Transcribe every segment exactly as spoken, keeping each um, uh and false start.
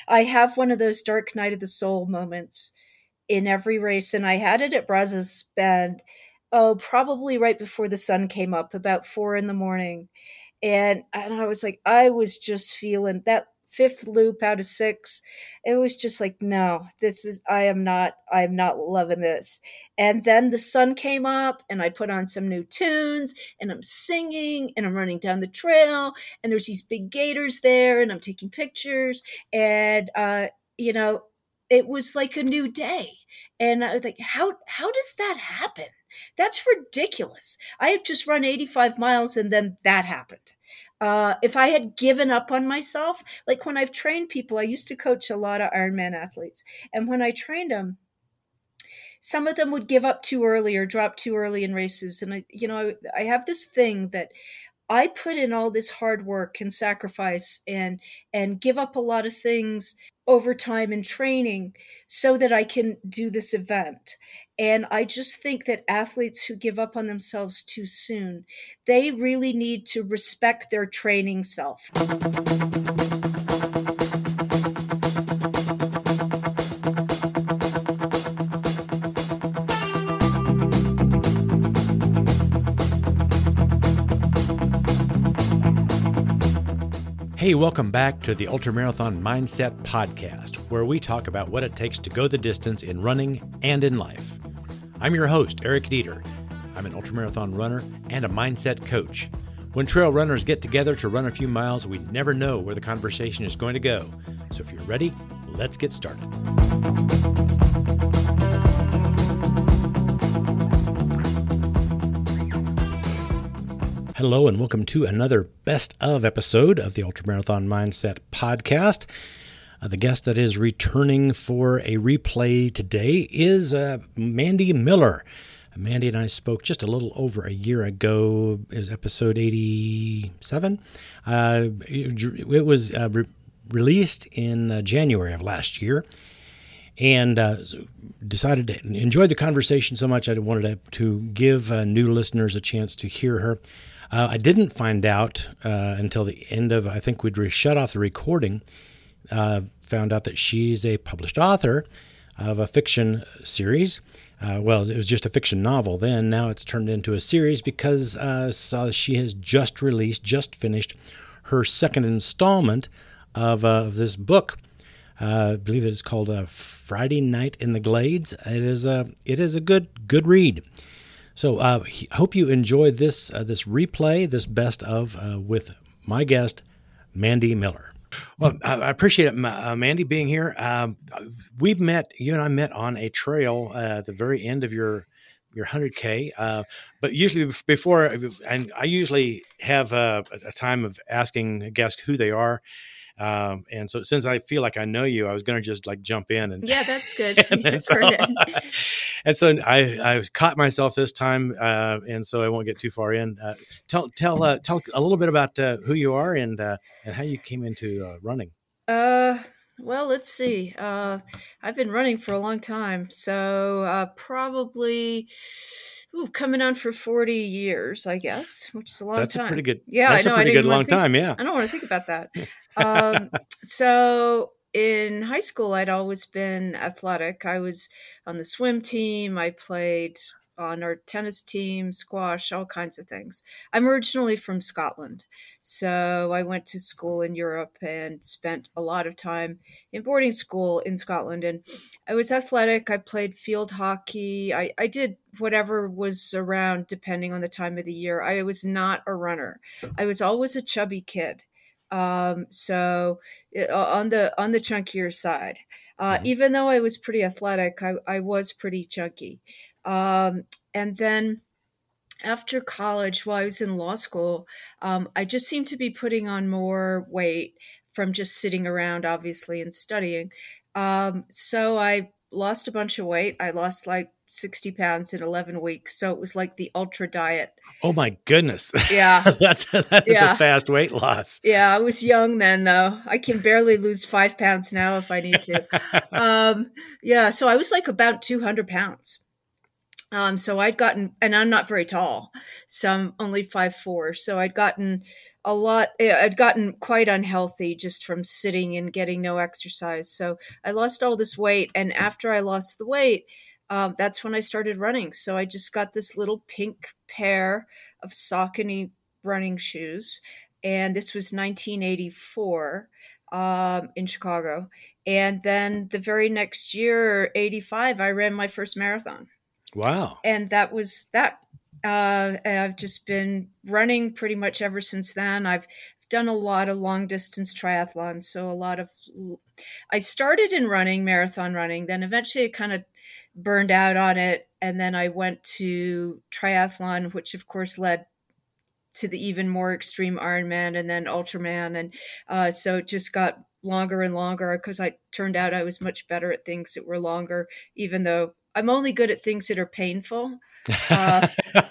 I have one of those dark night of the soul moments in every race, and I had it at Brazos Bend, oh, probably right before the sun came up, about four in the morning. And and I was like, I was just feeling that fifth loop out of six. It was just like, no, this is I am not I am not loving this. And then the sun came up and I put on some new tunes and I'm singing and I'm running down the trail and there's these big gators there and I'm taking pictures and uh, you know, it was like a new day. And I was like, how how does that happen? That's ridiculous. I had just run eighty-five miles and then that happened. Uh, if I had given up on myself, like when I've trained people, I used to coach a lot of Ironman athletes. And when I trained them, some of them would give up too early or drop too early in races. And I, you know, I, I have this thing that I put in all this hard work and sacrifice and and give up a lot of things over time in training so that I can do this event. And I just think that athletes who give up on themselves too soon, they really need to respect their training self. Hey, welcome back to the Ultramarathon Mindset Podcast, where we talk about what it takes to go the distance in running and in life. I'm your host, Eric Dieter. I'm an ultramarathon runner and a mindset coach. When trail runners get together to run a few miles, we never know where the conversation is going to go. So if you're ready, let's get started. Hello and welcome to another best of episode of the Ultramarathon Mindset Podcast. Uh, the guest that is returning for a replay today is uh, Mandy Miller. Mandy and I spoke just a little over a year ago, is episode eighty-seven. Uh, it, it was uh, re- released in uh, January of last year. And uh, decided to enjoy the conversation so much I wanted to, to give uh, new listeners a chance to hear her. Uh, I didn't find out uh, until the end of, I think we'd re- shut off the recording, uh, found out that she's a published author of a fiction series. Uh, well, it was just a fiction novel then. Now it's turned into a series because uh, so she has just released, just finished her second installment of, uh, of this book. Uh, I believe it's called uh, Friday Night in the Glades. It is a, it is a good good read. So I uh, hope you enjoy this uh, this replay, this best of, uh, with my guest, Mandy Miller. Well, I appreciate it, uh, Mandy, being here. Um, we've met, you and I met on a trail uh, at the very end of your your one hundred K. Uh, but usually before, and I usually have a, a time of asking guests who they are. Um, and so since I feel like I know you, I was going to just like jump in and yeah, that's good. and, and, so, and so I, I caught myself this time. Uh, and so I won't get too far in. Uh, tell, tell, uh, tell a little bit about, uh, who you are and, uh, and how you came into, uh, running. Uh, well, let's see. Uh, I've been running for a long time. So, uh, probably, ooh, coming on for forty years, I guess, which is a long that's time. That's a pretty good, yeah, that's I know. a pretty I good long think, time. Yeah. I don't want to think about that. um, so in high school, I'd always been athletic. I was on the swim team. I played on our tennis team, squash, all kinds of things. I'm originally from Scotland. So I went to school in Europe and spent a lot of time in boarding school in Scotland. And I was athletic. I played field hockey. I, I did whatever was around depending on the time of the year. I was not a runner. I was always a chubby kid. Um, so uh, on the, on the chunkier side, uh, mm-hmm. even though I was pretty athletic, I, I was pretty chunky. Um, and then after college, while I was in law school, um, I just seemed to be putting on more weight from just sitting around, obviously, and studying. Um, so I lost a bunch of weight. I lost like sixty pounds in eleven weeks. So it was like the ultra diet. Oh my goodness. Yeah. that's that is yeah. a fast weight loss. Yeah. I was young then though. I can barely lose five pounds now if I need to. um, yeah. So I was like about two hundred pounds. Um, so I'd gotten, and I'm not very tall, so I'm only five four. So I'd gotten a lot, I'd gotten quite unhealthy just from sitting and getting no exercise. So I lost all this weight. And after I lost the weight, um, that's when I started running. So I just got this little pink pair of Saucony running shoes. And this was nineteen eighty-four um, in Chicago. And then the very next year, eighty-five, I ran my first marathon. Wow. And that was that. Uh, I've just been running pretty much ever since then. I've done a lot of long distance triathlons. So a lot of, I started in running, marathon running, then eventually I kind of burned out on it. And then I went to triathlon, which of course led to the even more extreme Ironman and then Ultraman. And uh, so it just got longer and longer because I turned out I was much better at things that were longer, even though I'm only good at things that are painful. Uh,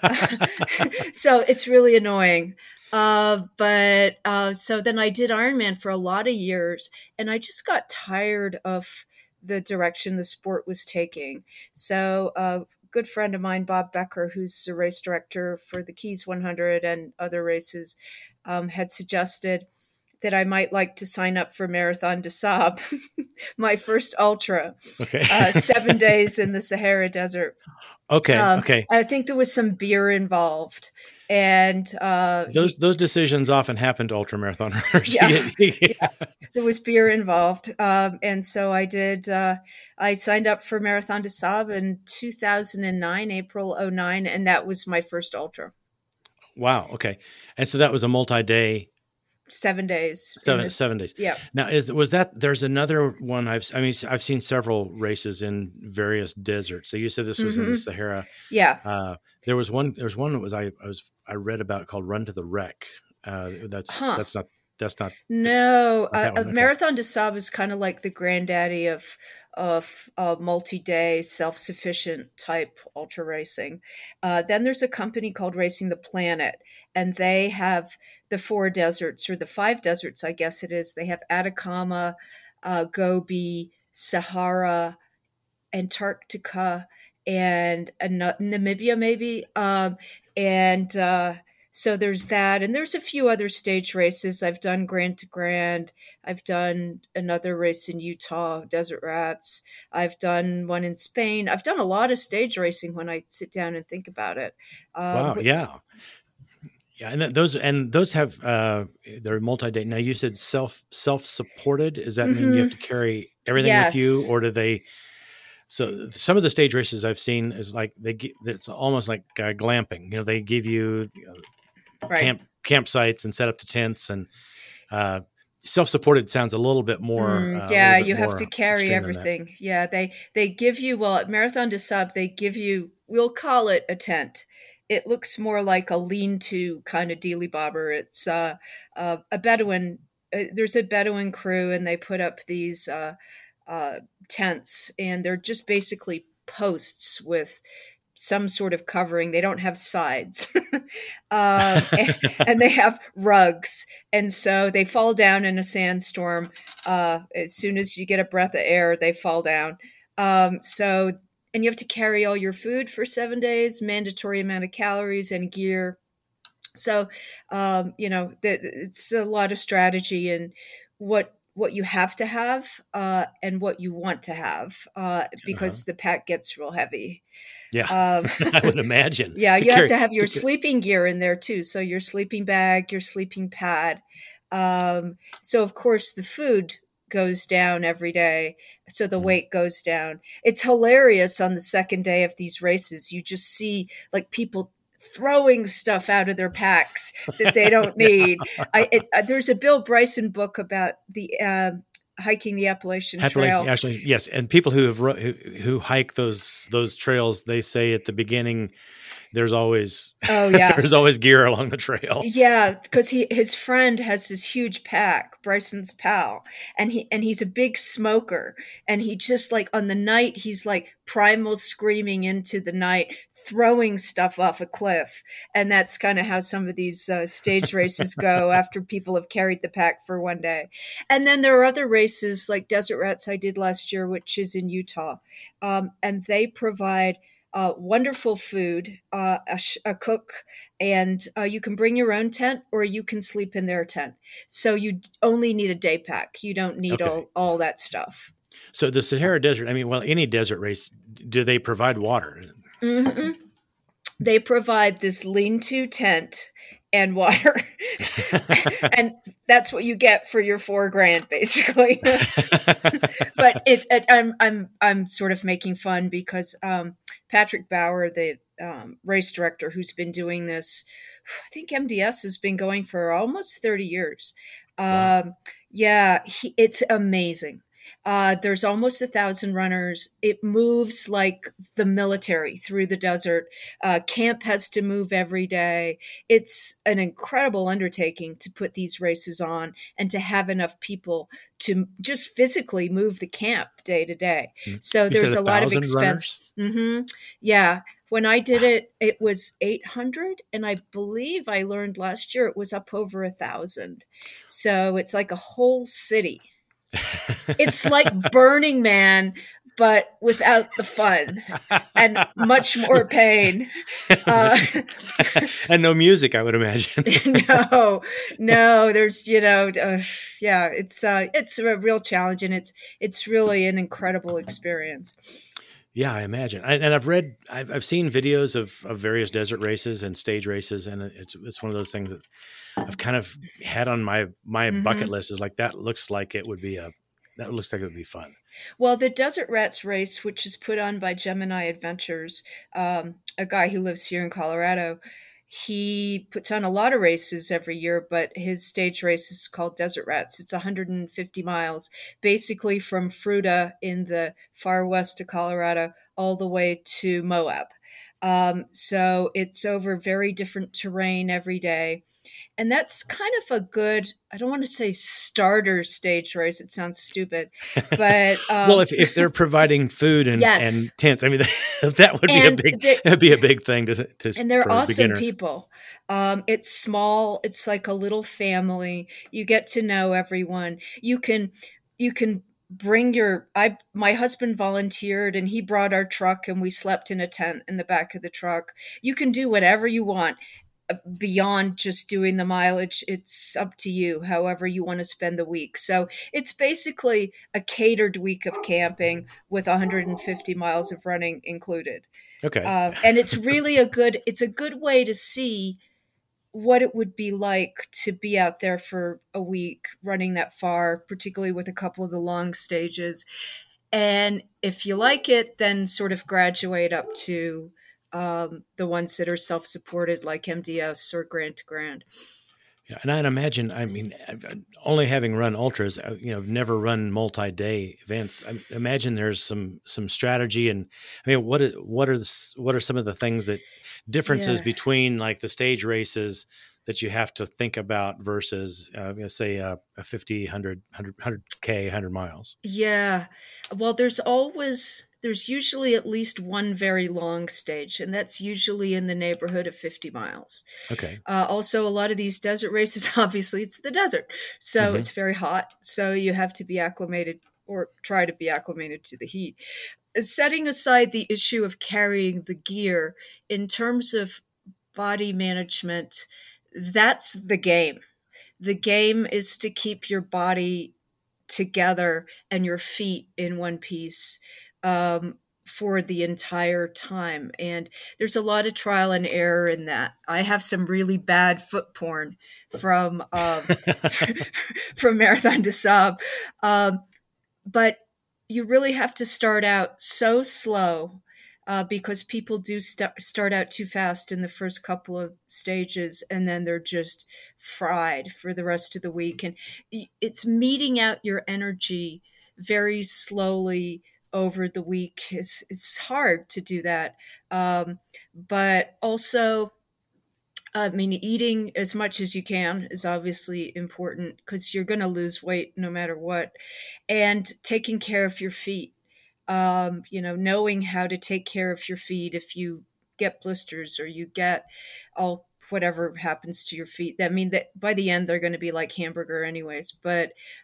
so it's really annoying. Uh, but uh, so then I did Ironman for a lot of years, and I just got tired of the direction the sport was taking. So a good friend of mine, Bob Becker, who's the race director for the Keys one hundred and other races, um, had suggested that I might like to sign up for Marathon des Sables, my first ultra, okay. uh, seven days in the Sahara Desert. Okay. Um, okay. I think there was some beer involved, and uh, those he, those decisions often happen to ultramarathoners. Yeah, yeah, there was beer involved, um, and so I did. Uh, I signed up for Marathon des Sables in two thousand nine, April oh nine, and that was my first ultra. Wow. Okay, and so that was a multi-day. Seven days. Seven, seven days. Yeah. Now, is was that? There's another one. I've. I mean, I've seen several races in various deserts. So you said this was mm-hmm. in the Sahara. Yeah. Uh, there was one. There was one that was I, I was I read about called Run to the Wreck. Uh, that's huh. that's not that's not. No, not uh, okay. Marathon des Sables is kind of like the granddaddy of of uh, multi-day, self-sufficient type ultra racing. Uh, then there's a company called Racing the Planet, and they have the four deserts, or the five deserts, I guess it is. They have Atacama, uh, Gobi, Sahara, Antarctica, and uh, Namibia, maybe. Um, and uh, so there's that. And there's a few other stage races. I've done Grand to Grand. I've done another race in Utah, Desert Rats. I've done one in Spain. I've done a lot of stage racing when I sit down and think about it. Um, wow, yeah. Yeah, and those and those have uh, they're multi-day. Now you said self self supported. Does that mm-hmm. mean you have to carry everything yes. with you, or do they? So some of the stage races I've seen is like they get, it's almost like uh, glamping. You know, they give you uh, right. camp campsites and set up the tents, and uh, self supported sounds a little bit more. Mm, uh, yeah, you have to carry everything. Yeah, they they give you well at Marathon des Sables they give you. We'll call it a tent. It looks more like a lean-to kind of dealy bobber. It's uh, uh, a Bedouin. Uh, there's a Bedouin crew, and they put up these uh, uh, tents, and they're just basically posts with some sort of covering. They don't have sides, um, and, and they have rugs, and so they fall down in a sandstorm. Uh, as soon as you get a breath of air, they fall down. Um, so. And you have to carry all your food for seven days, mandatory amount of calories and gear. So, um, you know, the, it's a lot of strategy and what what you have to have uh, and what you want to have uh, because uh-huh. the pack gets real heavy. Yeah, um, I would imagine. Yeah, you carry, have to have your to sleeping gear in there too. So your sleeping bag, your sleeping pad. Um, so, of course, the food goes down every day, so the weight goes down. It's hilarious on the second day of these races. You just see like people throwing stuff out of their packs that they don't need. I, it, uh, there's a Bill Bryson book about the uh, hiking the Appalachian Trail. Actually, yes, and people who have who, who hike those those trails, they say at the beginning, there's always oh yeah there's always gear along the trail. Yeah, because he his friend has this huge pack, Bryson's pal, and he and he's a big smoker, and he just like on the night he's like primal screaming into the night, throwing stuff off a cliff, and that's kind of how some of these uh, stage races go after people have carried the pack for one day. And then there are other races like Desert Rats I did last year, which is in Utah, um, and they provide uh, wonderful food, uh, a, sh- a cook, and uh, you can bring your own tent or you can sleep in their tent. So you d- only need a day pack. You don't need Okay. all, all that stuff. So the Sahara Desert, I mean, well, any desert race, do they provide water? hmm They provide this lean-to tent and water, and that's what you get for your four grand, basically. But it's it, I'm I'm I'm sort of making fun because um, Patrick Bauer, the um, race director who's been doing this, I think M D S has been going for almost thirty years. Wow. Um, yeah, he, it's amazing. Uh, there's almost a thousand runners. It moves like the military through the desert. Uh, camp has to move every day. It's an incredible undertaking to put these races on and to have enough people to just physically move the camp day to day. Hmm. So You said there's a a lot of thousand runners? expense. hmm Yeah. When I did Wow. it, it was eight hundred. And I believe I learned last year it was up over a thousand. So it's like a whole city. It's like Burning Man, but without the fun and much more pain. Uh, And no music, I would imagine. no, no, there's, you know, uh, yeah, it's, uh, it's a real challenge and it's, it's really an incredible experience. Yeah, I imagine. I, and I've read, I've, I've seen videos of, of various desert races and stage races, and it's it's one of those things that I've kind of had on my my Mm-hmm. bucket list. Is like that looks like it would be a that looks like it would be fun. Well, the Desert Rats race, which is put on by Gemini Adventures, um, a guy who lives here in Colorado, he puts on a lot of races every year, but his stage race is called Desert Rats. It's one hundred fifty miles, basically from Fruita in the far west of Colorado all the way to Moab. Um, so it's over very different terrain every day. And that's kind of a good, I don't want to say starter stage race. It sounds stupid, but um, well, if, if they're providing food and, yes. and tents, I mean, that would and be a big, that'd be a big thing to, to and they're for a awesome beginner. people. Um, it's small. It's like a little family. You get to know everyone. You can, you can bring your, I, my husband volunteered and he brought our truck and we slept in a tent in the back of the truck. You can do whatever you want beyond just doing the mileage. It's up to you, however you want to spend the week. So it's basically a catered week of camping with one hundred fifty miles of running included. Okay. Uh, and it's really a good, it's a good way to see what it would be like to be out there for a week running that far, particularly with a couple of the long stages. And if you like it, then sort of graduate up to um, the ones that are self-supported like M D S or Grand to Grand. Yeah, and I'd imagine, I mean, only having run ultras, you know, I've never run multi-day events. I imagine there's some some strategy, and I mean, what is, what are the, what are some of the things that differences Yeah. between like the stage races that you have to think about versus, uh, you know, say a, a fifty, one hundred, one hundred K, one hundred miles? Yeah. Well, there's always, there's usually at least one very long stage, and that's usually in the neighborhood of fifty miles. Okay. Uh, also, a lot of these desert races, obviously, it's the desert. So Mhm. it's very hot. So you have to be acclimated or try to be acclimated to the heat. Setting aside the issue of carrying the gear, in terms of body management, that's the game. The game is to keep your body together and your feet in one piece um, for the entire time. And there's a lot of trial and error in that. I have some really bad foot porn from um, from Marathon des Sables, um, but you really have to start out so slow. Uh, because people do st- start out too fast in the first couple of stages and then they're just fried for the rest of the week. And it's meeting out your energy very slowly over the week. It's, it's hard to do that. Um, but also, I mean, eating as much as you can is obviously important because you're going to lose weight no matter what. And taking care of your feet. Um, you know, knowing how to take care of your feet if you get blisters or you get all whatever happens to your feet. I mean, that by the end they're going to be like hamburger anyways. But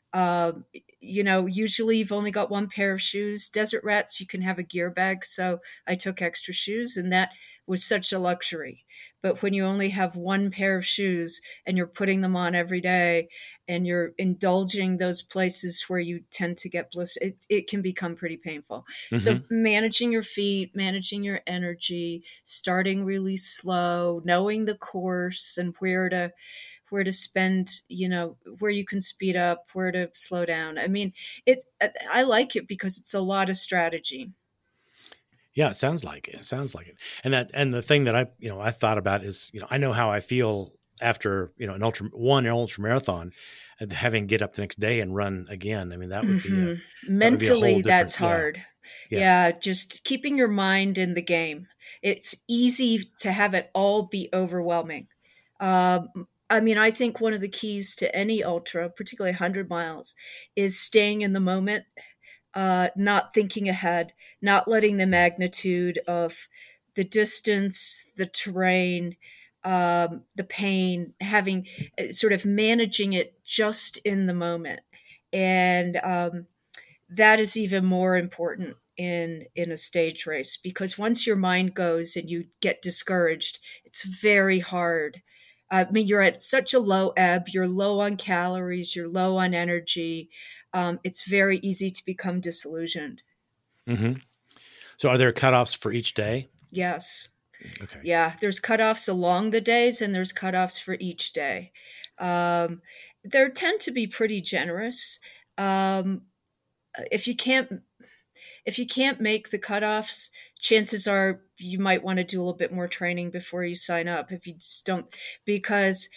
Um, you know, usually you've only got one pair of shoes. Desert rats, you can have a gear bag. So I took extra shoes, and that was such a luxury. But when you only have one pair of shoes and you're putting them on every day and you're indulging those places where you tend to get blisters, it, it can become pretty painful. Mm-hmm. So managing your feet, managing your energy, starting really slow, knowing the course and where to where to spend, you know, where you can speed up, where to slow down. I mean, it, I like it because it's a lot of strategy. Yeah, it sounds like it. It sounds like it. And that, and the thing that I, you know, I thought about is, you know, I know how I feel after, you know, an ultra, one ultra marathon, and having to get up the next day and run again. I mean, that would mm-hmm. be a, mentally, that that's hard. Yeah. Yeah. yeah. Just keeping your mind in the game. It's easy to have it all be overwhelming. Um, I mean, I think one of the keys to any ultra, particularly one hundred miles, is staying in the moment, uh, not thinking ahead, not letting the magnitude of the distance, the terrain, um, the pain, having sort of managing it just in the moment. And um, that is even more important in in a stage race, because once your mind goes and you get discouraged, it's very hard. I mean, you're at such a low ebb, you're low on calories, you're low on energy. Um, it's very easy to become disillusioned. Mm-hmm. So are there cutoffs for each day? Yes. Okay. Yeah, there's cutoffs along the days and there's cutoffs for each day. Um, there tend to be pretty generous. Um, if you can't if you can't make the cutoffs, chances are you might want to do a little bit more training before you sign up. If you just don't, because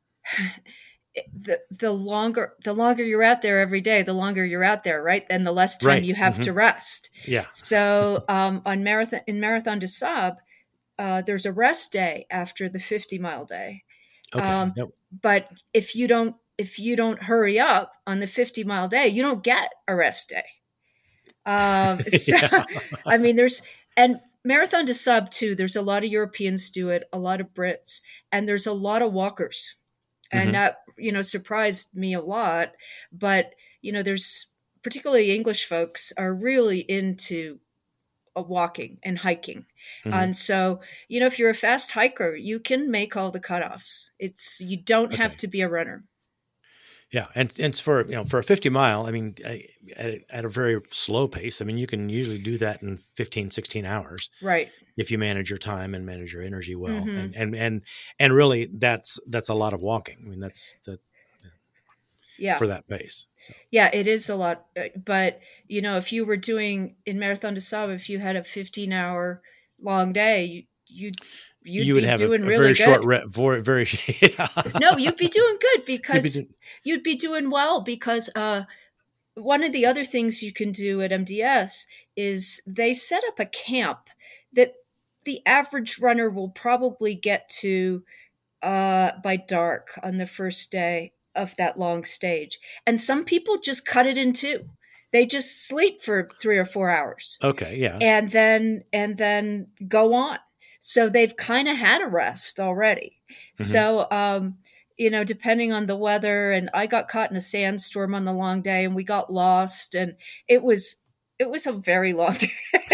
the the longer the longer you're out there every day, the longer you're out there, right? And the less time right. you have mm-hmm. to rest. Yeah. So um, on marathon in Marathon des Sables, uh, there's a rest day after the fifty mile day. Okay. Um, nope. But if you don't if you don't hurry up on the fifty mile day, you don't get a rest day. Um, so, yeah. I mean, there's, and Marathon des Sables too, there's a lot of Europeans do it, a lot of Brits, and there's a lot of walkers. And mm-hmm. that, you know, surprised me a lot. But, you know, there's particularly English folks are really into uh, walking and hiking. Mm-hmm. And so, you know, if you're a fast hiker, you can make all the cutoffs. It's, you don't okay. have to be a runner. Yeah, and, and it's for, you know, for a fifty mile, I mean, at, at a very slow pace, I mean, you can usually do that in fifteen, sixteen hours. Right. If you manage your time and manage your energy well. Mm-hmm. And, and, and, and really that's, that's a lot of walking. I mean, that's the, yeah, for that pace. So. Yeah, it is a lot. But, you know, if you were doing in Marathon des Sables, if you had a fifteen hour long day, you, you'd, You'd you would be have doing a, a really very good. short, re- very, very yeah. No, you'd be doing good because you'd be, do- you'd be doing well because uh, one of the other things you can do at M D S is they set up a camp that the average runner will probably get to uh, by dark on the first day of that long stage. And some people just cut it in two. They just sleep for three or four hours. Okay, yeah. And then and then go on. So they've kind of had a rest already. Mm-hmm. So, um, you know, depending on the weather, and I got caught in a sandstorm on the long day and we got lost, and it was, it was a very long day.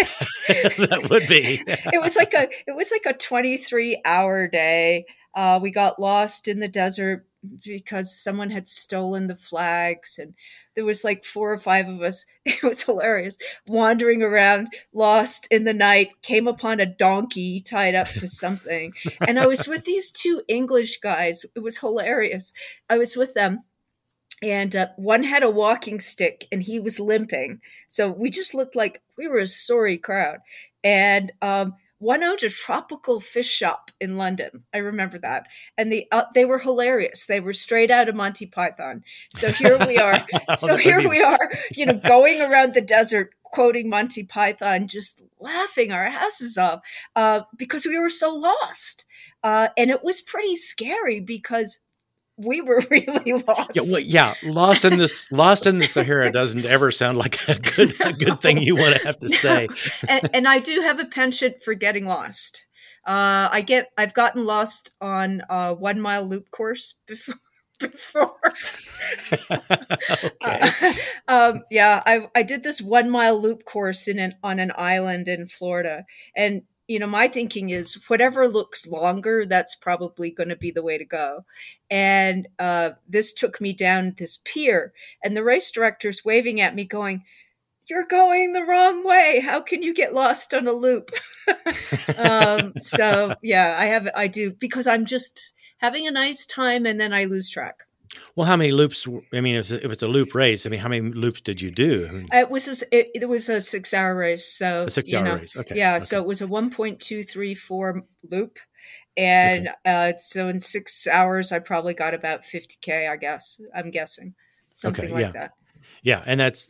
That would be. It was like a, it was like a twenty-three hour day. Uh, we got lost in the desert because someone had stolen the flags, and there was like four or five of us. It was hilarious. Wandering around, lost in the night, came upon a donkey tied up to something. And I was with these two English guys. It was hilarious. I was with them. And uh, one had a walking stick and he was limping. So we just looked like we were a sorry crowd. And um, one owned a tropical fish shop in London. I remember that. And the uh, they were hilarious. They were straight out of Monty Python. So here we are. So here we are, you know, going around the desert, quoting Monty Python, just laughing our asses off uh, because we were so lost. Uh, and it was pretty scary because we were really lost. Yeah, well, yeah, lost in this, lost in the Sahara doesn't ever sound like a good, a good thing you want to have to no. say. and, and I do have a penchant for getting lost. Uh, I get, I've gotten lost on a one mile loop course before. before. Okay. Uh, um, yeah, I I did this one mile loop course in an on an island in Florida, and you know my thinking is whatever looks longer, that's probably going to be the way to go. And uh, this took me down this pier, and the race director's waving at me, going, "You're going the wrong way. How can you get lost on a loop?" um, so yeah, I have I do because I'm just having a nice time, and then I lose track. Well, how many loops? I mean, if it's, a, if it's a loop race, I mean, how many loops did you do? I mean, It was a, it, it was a six hour race, so a six you hour know, race. Okay. yeah. Okay. So it was a one point two three four loop, and Okay. uh, so in six hours, I probably got about fifty k. I guess I'm guessing something Okay. like Yeah. that. Yeah, and that's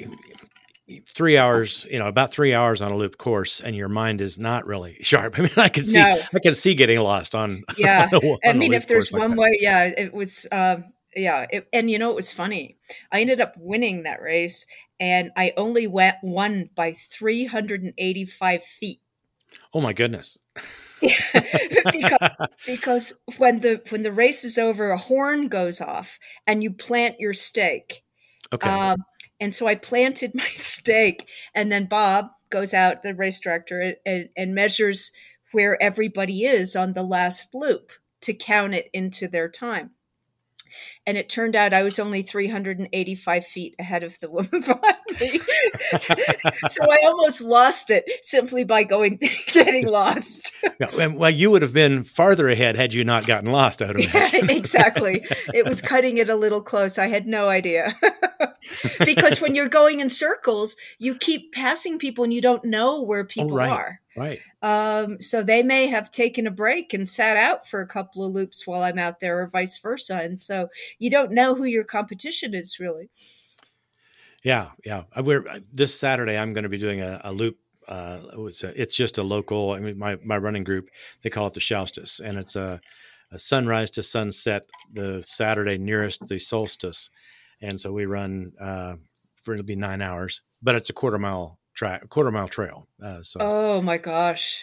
three hours. You know, about three hours on a loop course, and your mind is not really sharp. I mean, I can see, No, I can see getting lost on. yeah. on a, I on a mean, loop if there's course like one that. way, yeah, it was. Um, yeah, it, and you know, it was funny. I ended up winning that race, and I only went won by three hundred eighty-five feet. Oh my goodness! because because when the when the race is over, a horn goes off, and you plant your stake. Okay. Um, and so I planted my stake, and then Bob goes out, the race director, and, and measures where everybody is on the last loop to count it into their time. And it turned out I was only three hundred eighty-five feet ahead of the woman behind me. So I almost lost it simply by going, getting lost. Yeah, well, you would have been farther ahead had you not gotten lost, I would imagine. Yeah, exactly. It was cutting it a little close. I had no idea. Because when you're going in circles, you keep passing people and you don't know where people oh, right, are. Right. Um, so they may have taken a break and sat out for a couple of loops while I'm out there, or vice versa. And so you don't know who your competition is, really. Yeah, yeah. We're this Saturday. I'm going to be doing a, a loop. Uh, it's, a, it's just a local. I mean, my my running group, they call it the Shoustis, and it's a, a sunrise to sunset the Saturday nearest the solstice, and so we run uh, for it'll be nine hours, but it's a quarter mile track, quarter mile trail. Uh, so Oh my gosh.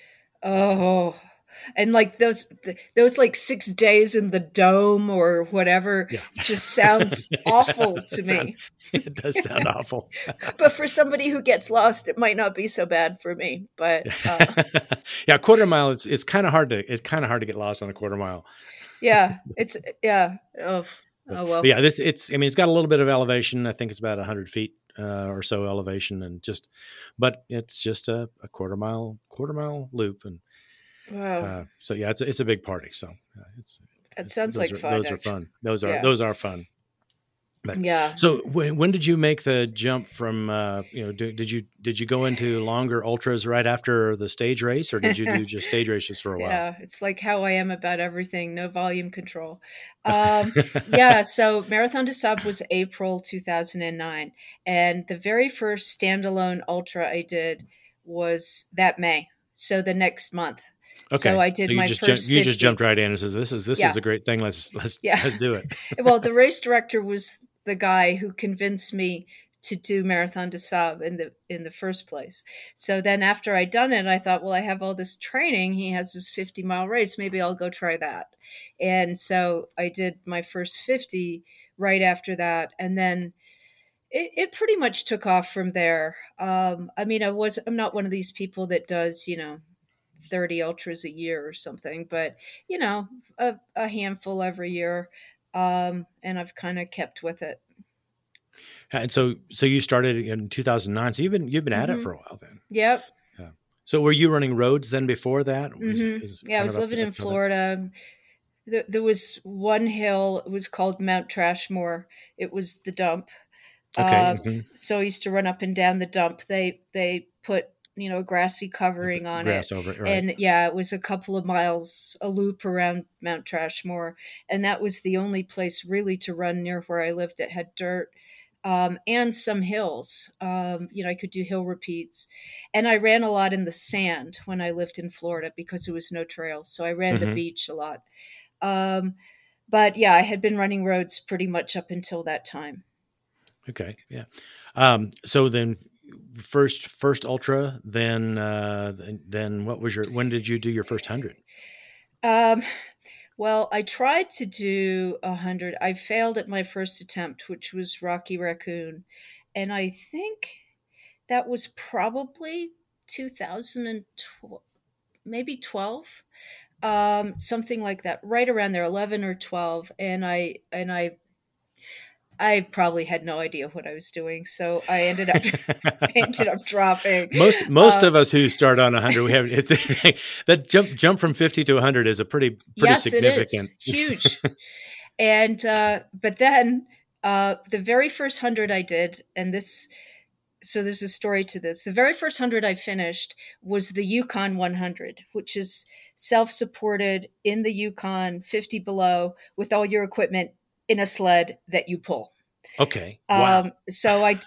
Oh, and like those those like six days in the dome or whatever yeah. just sounds awful yeah, to sound, me. It does sound awful. But for somebody who gets lost, it might not be so bad for me. But uh, yeah, quarter mile is it's kind of hard to it's kind of hard to get lost on a quarter mile. yeah, it's yeah. Oh, oh well. But yeah, this it's I mean it's got a little bit of elevation. I think it's about a hundred feet uh, or so elevation, and just but it's just a, a quarter mile quarter mile loop, and Wow. uh, so yeah, it's a, it's a big party. So uh, it's It it's, sounds those like are, fun. Those are actually. fun. Those are Yeah. those are fun. But, Yeah. So when, when did you make the jump from, uh, you know, do, did you, did you go into longer ultras right after the stage race, or did you do just stage races for a while? Yeah. It's like how I am about everything. No volume control. Um, yeah. So Marathon des Sables was April two thousand nine. And the very first standalone ultra I did was that May. So the next month. Okay. So I did so you my just first jumped, you just fifty. jumped right in and says, this is, this Yeah. is a great thing. Let's, let's, Yeah. let's do it. Well, the race director was the guy who convinced me to do Marathon des Sables in the in the first place. So then after I'd done it, I thought, well, I have all this training. He has this fifty mile race. Maybe I'll go try that. And so I did my first fifty right after that. And then it, it pretty much took off from there. Um, I mean, I was, I'm not one of these people that does, you know, thirty ultras a year or something, but you know, a, a handful every year. Um, and I've kind of kept with it. And so, so you started in two thousand nine. So you've been, you've been at Mm-hmm. it for a while then. Yep. Yeah. So were you running roads then before that? Was, Mm-hmm. is Yeah, I was living in Florida. There, there was one hill. It was called Mount Trashmore. It was the dump. Okay. Uh, mm-hmm. So I used to run up and down the dump. They they put you know grassy covering on Grass it, over it, right. and yeah, it was a couple of miles, a loop around Mount Trashmore, and that was the only place really to run near where I lived that had dirt. Um, and some hills. Um, you know, I could do hill repeats. And I ran a lot in the sand when I lived in Florida because there was no trail. So I ran mm-hmm. the beach a lot. Um, but yeah, I had been running roads pretty much up until that time. Okay. Yeah. Um, so then first, first ultra, then, uh, then, then what was your, when did you do your first hundred? Um, Well, I tried to do a hundred. I failed at my first attempt, which was Rocky Raccoon. And I think that was probably two thousand twelve, maybe twelve, um, something like that, right around there, eleven or twelve. And I, and I, I probably had no idea what I was doing. So I ended up, I ended up dropping. Most most Uh, of us who start on one hundred, we have it's that jump jump from fifty to one hundred is a pretty pretty yes, significant. it is huge. And uh, but then uh, the very first hundred I did, and this, so there's a story to this. The very first hundred I finished was the Yukon one hundred, which is self-supported in the Yukon, fifty below, with all your equipment in a sled that you pull. Okay. Wow. Um, so I,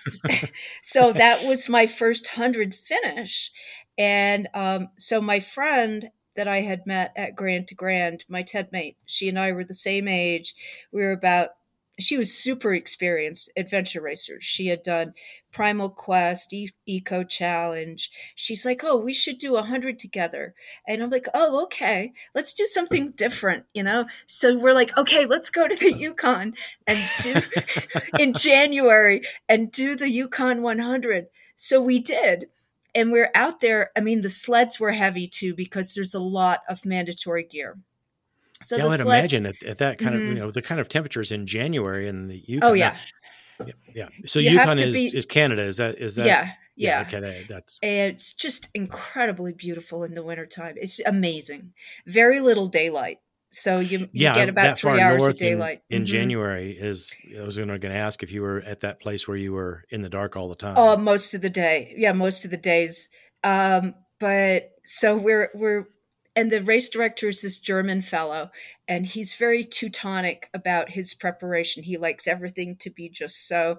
so that was my first hundred finish. And um, so my friend that I had met at Grand to Grand, my tent mate, she and I were the same age. We were about, she was super experienced adventure racer. She had done Primal Quest, e- Eco Challenge. She's like, oh, we should do a hundred together. And I'm like, oh, okay, let's do something different, you know? So we're like, okay, let's go to the Yukon and do in January and do the Yukon one hundred. So we did. And we're out there. I mean, the sleds were heavy too, because there's a lot of mandatory gear. So yeah, the I would sled, imagine at, at that kind Mhm. of, you know, the kind of temperatures in January in the Yukon. oh yeah, Yeah. yeah. So You have Yukon to is, be- is Canada. Is that, is that? yeah, yeah. Okay. That, that's, And it's just incredibly beautiful in the wintertime. It's amazing. Very little daylight. So you, you yeah. get about that far three hours of north in, daylight. in Mhm. January is, I was going to ask if you were at that place where you were in the dark all the time. Oh, most of the day. Yeah, most of the days. Um, but so we're, we're, and the race director is this German fellow, and he's very Teutonic about his preparation. He likes everything to be just so.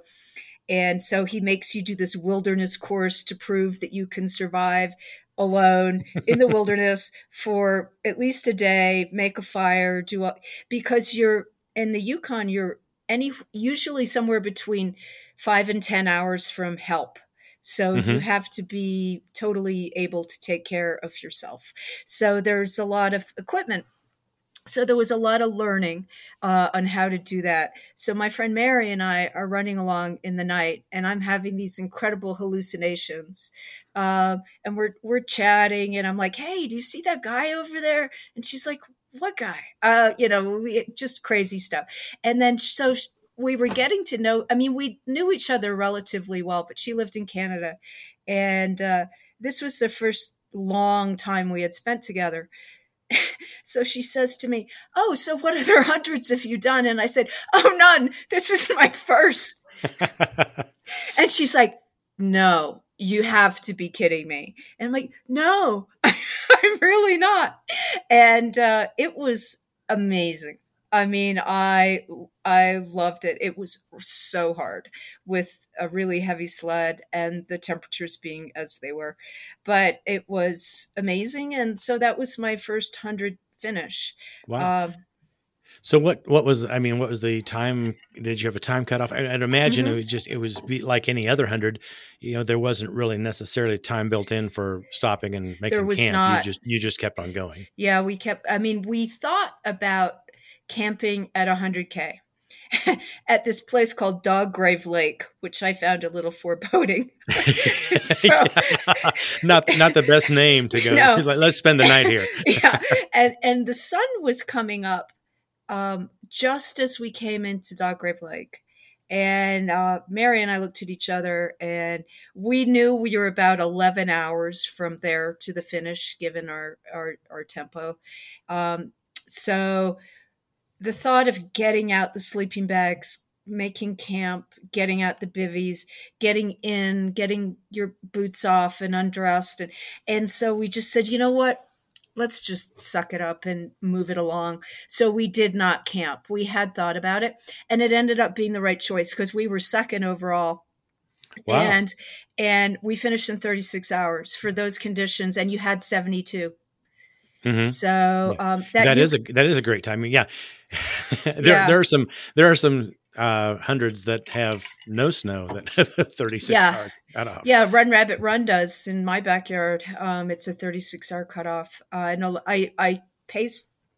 And so he makes you do this wilderness course to prove that you can survive alone in the wilderness for at least a day, make a fire, do a, because you're in the Yukon, you're any usually somewhere between five and ten hours from help. So Mhm. you have to be totally able to take care of yourself. So there's a lot of equipment. So there was a lot of learning uh, on how to do that. So my friend Mary and I are running along in the night, and I'm having these incredible hallucinations. Uh, and we're we're chatting, and I'm like, "Hey, do you see that guy over there?" And she's like, "What guy?" Uh, you know, we, just crazy stuff. And then so we were getting to know. I mean, we knew each other relatively well, but she lived in Canada, and uh, this was the first long time we had spent together. So she says to me, "Oh, so what other hundreds have you done?" And I said, "Oh, none. This is my first." And she's like, "No, you have to be kidding me." And I'm like, "No, I'm really not." And uh, it was amazing. I mean, I I loved it. It was so hard with a really heavy sled and the temperatures being as they were, but it was amazing. And so that was my first hundred finish. Wow. Um, So what, what was, I mean, what was the time? Did you have a time cutoff? I, I'd imagine Mhm. it was just, it was be like any other hundred, you know, there wasn't really necessarily time built in for stopping and making was camp. not. You just, you just kept on going. yeah, we kept, I mean, we thought about camping at one hundred K at this place called Dog Grave Lake, which I found a little foreboding. So- Yeah. not, not the best name to go. No. He's like, let's spend the night here. Yeah, and and the sun was coming up um, just as we came into Dog Grave Lake. And uh, Mary and I looked at each other, and we knew we were about eleven hours from there to the finish, given our our, our tempo. Um, so the thought of getting out the sleeping bags, making camp, getting out the bivvies, getting in, getting your boots off and undressed. And, and so we just said, you know what? Let's just suck it up and move it along. So we did not camp. We had thought about it, and it ended up being the right choice because we were second overall. Wow. And and we finished in thirty-six hours for those conditions, and you had seventy-two. Mhm. So um, that, That you, is a, that is a great time. Yeah. there, Yeah. there are some, there are some, uh, hundreds that have no snow that thirty-six Yeah. hour cutoff. Yeah, Run Rabbit Run does in my backyard. Um, it's a thirty-six hour cutoff. Uh, I know I, I paced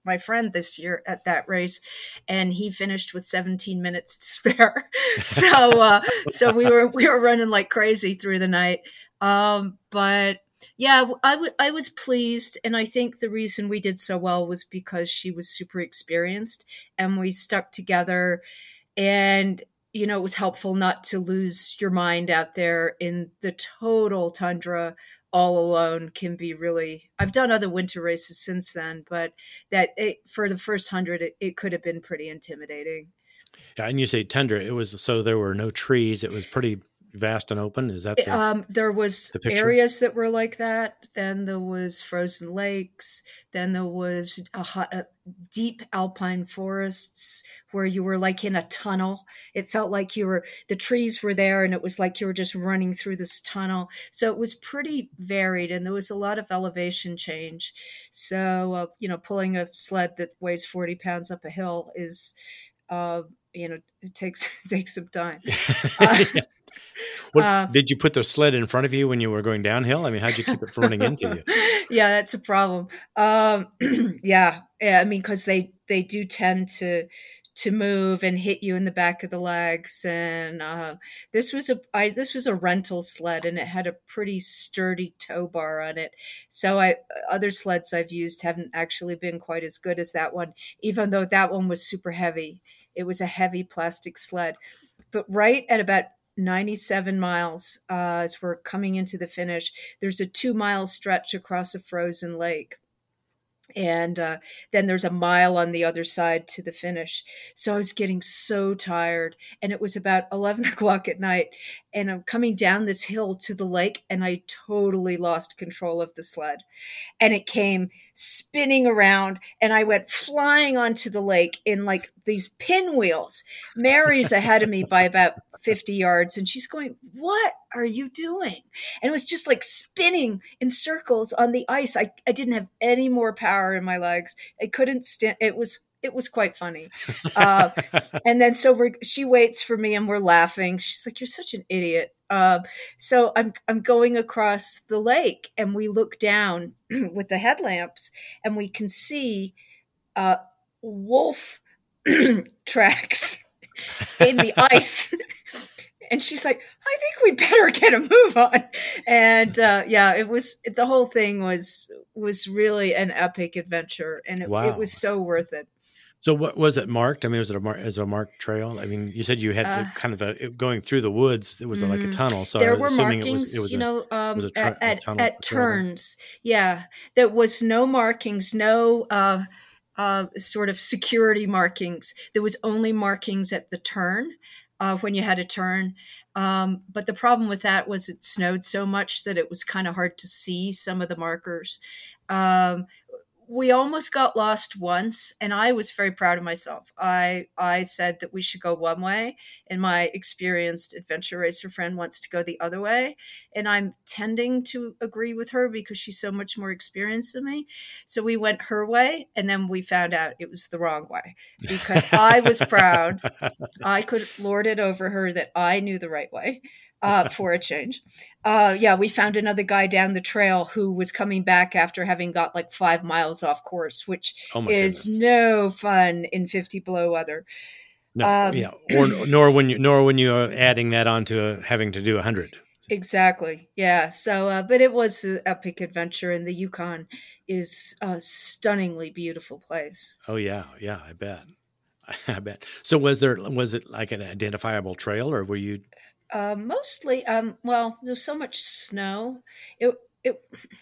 my friend this year at that race, and he finished with seventeen minutes to spare. so uh, so we were we were running like crazy through the night. Um, but yeah, I, w- I was pleased, and I think the reason we did so well was because she was super experienced, and we stuck together, and you know, it was helpful not to lose your mind out there in the total tundra all alone. Can be really, I've done other winter races since then, but that it, for the first hundred, it, it could have been pretty intimidating. Yeah, and you say tundra, it was, so there were no trees. It was pretty vast and open. Is that the, um, there was the picture? Areas that were like that. Then there was frozen lakes. Then there was a, hot, a deep alpine forests where you were like in a tunnel. It felt like you were, the trees were there, and it was like you were just running through this tunnel. So it was pretty varied, and there was a lot of elevation change. So uh, you know, pulling a sled that weighs forty pounds up a hill is, uh, you know, it takes it takes some time. Uh, What, uh, did you put the sled in front of you when you were going downhill? I mean, how'd you keep it from running into you? Yeah, that's a problem. Um, yeah, yeah. I mean, because they they do tend to to move and hit you in the back of the legs. And uh, this was a I, this was a rental sled, and it had a pretty sturdy tow bar on it. So I other sleds I've used haven't actually been quite as good as that one, even though that one was super heavy. It was a heavy plastic sled. But right at about ninety-seven miles, uh, as we're coming into the finish, there's a two mile stretch across a frozen lake. And uh, then there's a mile on the other side to the finish. So I was getting so tired, and it was about eleven o'clock at night, and I'm coming down this hill to the lake, and I totally lost control of the sled, and it came spinning around, and I went flying onto the lake in like these pinwheels. Mary's ahead of me by about fifty yards, and she's going, "What are you doing?" And it was just like spinning in circles on the ice. I, I didn't have any more power in my legs. I couldn't stand. It was it was quite funny. Uh, and then so we're, she waits for me, and we're laughing. She's like, "You're such an idiot." Uh, so I'm I'm going across the lake, and we look down with the headlamps, and we can see uh, wolf tracks in the ice. And she's like, "I think we better get a move on." And uh, yeah, it was, the whole thing was was really an epic adventure, and it, wow. it was so worth it. So what was it marked? I mean, was it a mar- as a marked trail? I mean, you said you had uh, kind of a, going through the woods. It was mm, like a tunnel. So there I was were assuming markings, it was, it was you a, know, um, was a tra- at, a at turns. Yeah, there was no markings, no uh, uh, sort of security markings. There was only markings at the turn. Uh, when you had a turn. Um, but the problem with that was it snowed so much that it was kind of hard to see some of the markers. Um, we almost got lost once, and I was very proud of myself. I I said that we should go one way, and my experienced adventure racer friend wants to go the other way. And I'm tending to agree with her because she's so much more experienced than me. So we went her way, and then we found out it was the wrong way because I was proud. I could lord it over her that I knew the right way. Uh, for a change. Uh, yeah, we found another guy down the trail who was coming back after having got like five miles off course, which oh is goodness. no fun in fifty below weather. No, um, yeah, or nor when you nor when you're adding that on to uh, having to do a hundred. Exactly. Yeah. So, uh, but it was an epic adventure, and the Yukon is a stunningly beautiful place. Oh yeah, yeah, I bet. I bet. So was there was it like an identifiable trail, or were you? Uh, mostly, um, well, there's so much snow. It it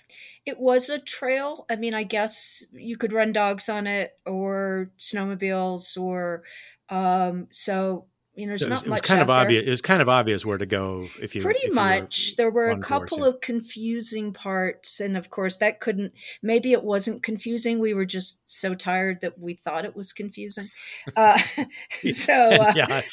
it was a trail. I mean, I guess you could run dogs on it, or snowmobiles, or um, so. You know, there's so it was, not it was much kind of out obvious. there. It was kind of obvious where to go if you pretty if much. You there were a course, couple yeah. of confusing parts, and of course, that couldn't. Maybe it wasn't confusing. We were just so tired that we thought it was confusing. Uh, so, uh, yeah.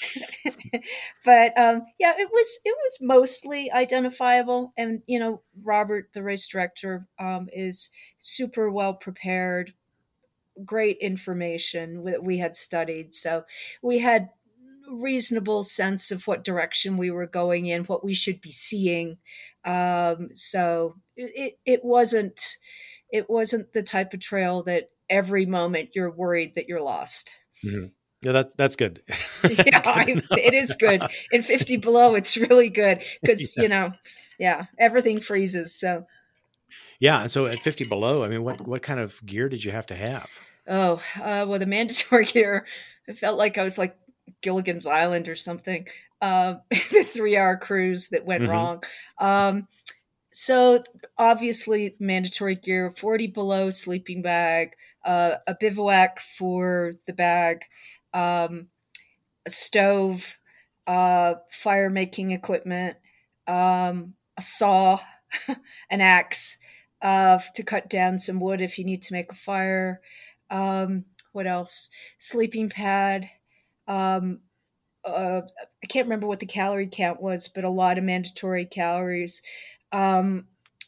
but um, yeah, it was it was mostly identifiable, and you know, Robert, the race director, um, is super well prepared. Great information that we had studied, so we had reasonable sense of what direction we were going in, what we should be seeing. Um, so it, it wasn't it wasn't the type of trail that every moment you're worried that you're lost. Mm-hmm. Yeah, that's that's good. Yeah, I, it is good. In fifty below, it's really good because, Yeah. you know, yeah, everything freezes. So, yeah. And so at fifty below, I mean, what, what kind of gear did you have to have? oh, uh, well, the mandatory gear, it felt like I was like Gilligan's Island or something. Uh, the three hour cruise that went Mm-hmm. wrong. Um, so obviously mandatory gear, forty below sleeping bag, uh, a bivouac for the bag, um, a stove, uh, fire making equipment, um, a saw, an axe uh, to cut down some wood if you need to make a fire. Um, what else? Sleeping pad. Um, uh, I can't remember what the calorie count was, but a lot of mandatory calories. Um,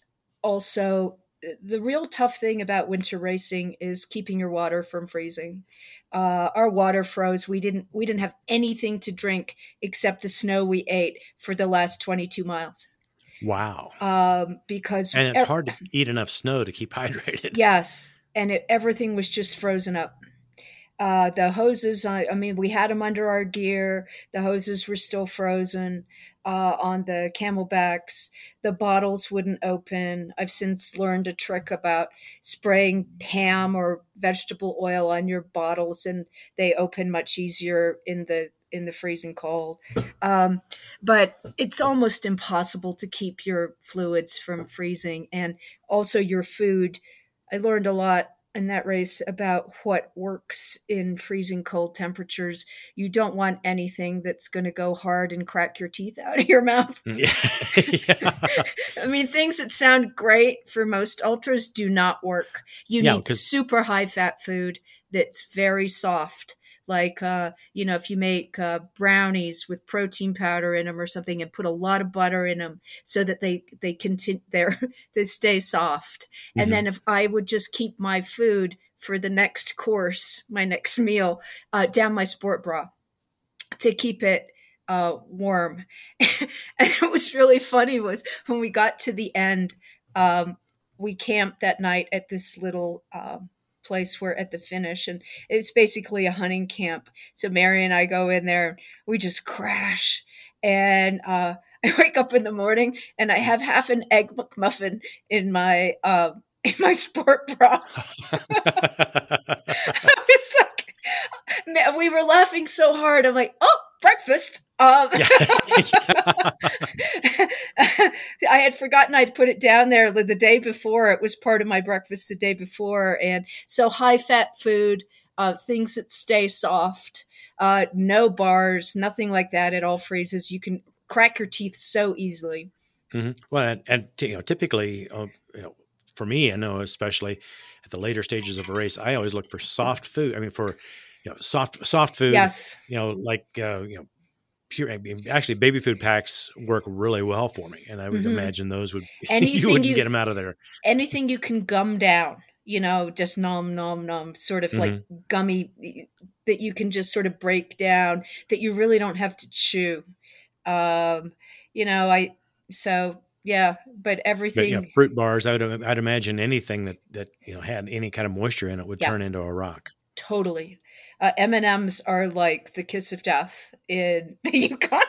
also, the real tough thing about winter racing is keeping your water from freezing. Uh, our water froze. We didn't we didn't have anything to drink except the snow we ate for the last twenty-two miles. Wow. Um, because and it's hard to eat enough snow to keep hydrated. Yes, and it, everything was just frozen up. Uh, the hoses, I, I mean, we had them under our gear. The hoses were still frozen uh, on the camelbacks. The bottles wouldn't open. I've since learned a trick about spraying ham or vegetable oil on your bottles, and they open much easier in the in the freezing cold. Um, but it's almost impossible to keep your fluids from freezing, and also your food. I learned a lot in that race about what works in freezing cold temperatures. You don't want anything that's going to go hard and crack your teeth out of your mouth. Yeah. Yeah. I mean, things that sound great for most ultras do not work. You Yeah, need 'cause- super high fat food that's very soft. Like, uh, you know, if you make uh, brownies with protein powder in them or something and put a lot of butter in them so that they, they continue, they stay soft. Mm-hmm. And then if I would just keep my food for the next course, my next meal, uh, down my sport bra to keep it uh, warm. And it was really funny was when we got to the end, um, we camped that night at this little um, place where at the finish, and it's basically a hunting camp. So Mary and I go in there, and we just crash. And uh, I wake up in the morning, and I have half an egg McMuffin in my uh, in my sport bra. It's like, man, we were laughing so hard. I'm like, oh, breakfast. Um, yeah. I had forgotten I'd put it down there the day before. It was part of my breakfast the day before. And so high fat food, uh, things that stay soft, uh, no bars, nothing like that. It all freezes. You can crack your teeth so easily. Mm-hmm. Well, and, and you know, typically, uh, you know, for me, I know, especially at the later stages of a race, I always look for soft food. I mean, for, you know, soft, soft food, yes. you know, like, uh, you know, pure, I mean, actually baby food packs work really well for me. And I would mm-hmm. imagine those would, anything you wouldn't you, get them out of there. Anything you can gum down, you know, just nom, nom, nom, sort of mm-hmm. like gummy that you can just sort of break down that you really don't have to chew. Um, you know, I, so yeah, but everything. But, yeah, fruit bars, I would, I'd imagine anything that, that, you know, had any kind of moisture in it would yeah. turn into a rock. Totally. Uh, M and M's are like the kiss of death in the Yukon.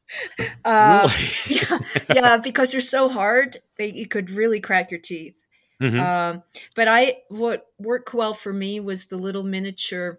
uh, really? yeah, yeah, because they're so hard, they you could really crack your teeth. Mm-hmm. Um, but I, what worked well for me was the little miniature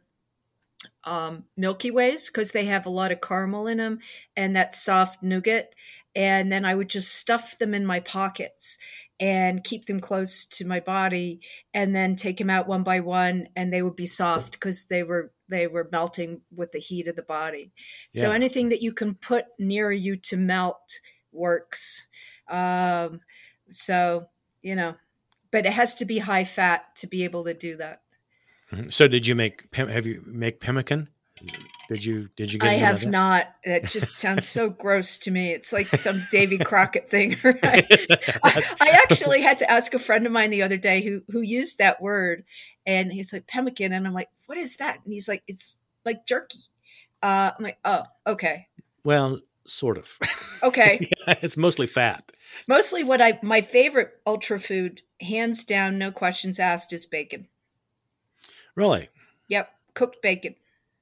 um, Milky Ways, because they have a lot of caramel in them and that soft nougat. And then I would just stuff them in my pockets and keep them close to my body, and then take them out one by one, and they would be soft because they were they were melting with the heat of the body. So yeah. anything that you can put near you to melt works. Um, so, you know, but it has to be high fat to be able to do that. Mm-hmm. So did you make, have you make pemmican? Did you, did you get I have that? Not. It just sounds so gross to me. It's like some Davy Crockett thing. Right? I, I actually had to ask a friend of mine the other day who, who used that word, and he's like, pemmican. And I'm like, what is that? And he's like, it's like jerky. Uh, I'm like, oh, okay. Well, sort of. Okay. Yeah, it's mostly fat. Mostly what I, my favorite ultra food, hands down, no questions asked, is bacon. Really? Yep, cooked bacon.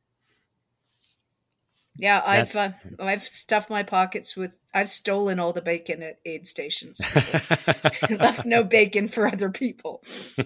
Yeah, I've That's uh, I've stuffed my pockets with. I've stolen all the bacon at aid stations before. Left no bacon for other people.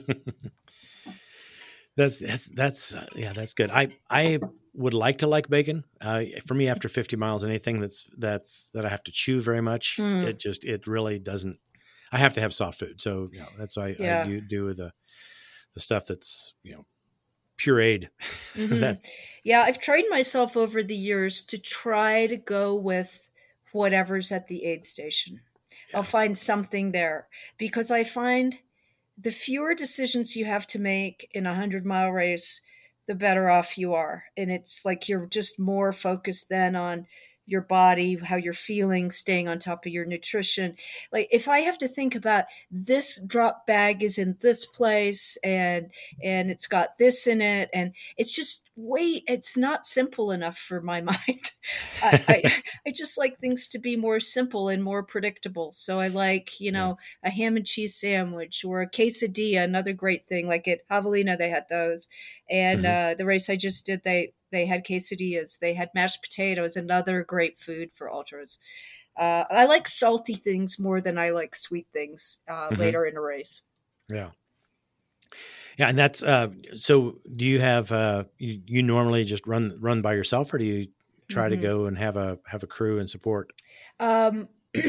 that's that's that's uh, yeah, that's good. I I would like to like bacon. Uh, for me, after fifty miles, anything that's that's that I have to chew very much, Mm, it just it really doesn't. I have to have soft food, so you know, that's why I yeah. do do the the stuff that's you know pureed. hmm that Yeah, I've trained myself over the years to try to go with whatever's at the aid station. I'll yeah. find something there because I find the fewer decisions you have to make in a hundred mile race, the better off you are. And it's like you're just more focused then on your body, how you're feeling, staying on top of your nutrition. Like if I have to think about this drop bag is in this place and and it's got this in it, and it's just wait, it's not simple enough for my mind. I, I I just like things to be more simple and more predictable. So I like, you Yeah. know, a ham and cheese sandwich or a quesadilla, another great thing. Like at Javelina, they had those. And hmm uh, the race I just did, they they had quesadillas. They had mashed potatoes, another great food for ultras. Uh, I like salty things more than I like sweet things uh, hmm later in a race. Yeah. Yeah, and that's uh, so. Do you have uh, you, you normally just run run by yourself, or do you try to hmm go and have a have a crew and support? Um,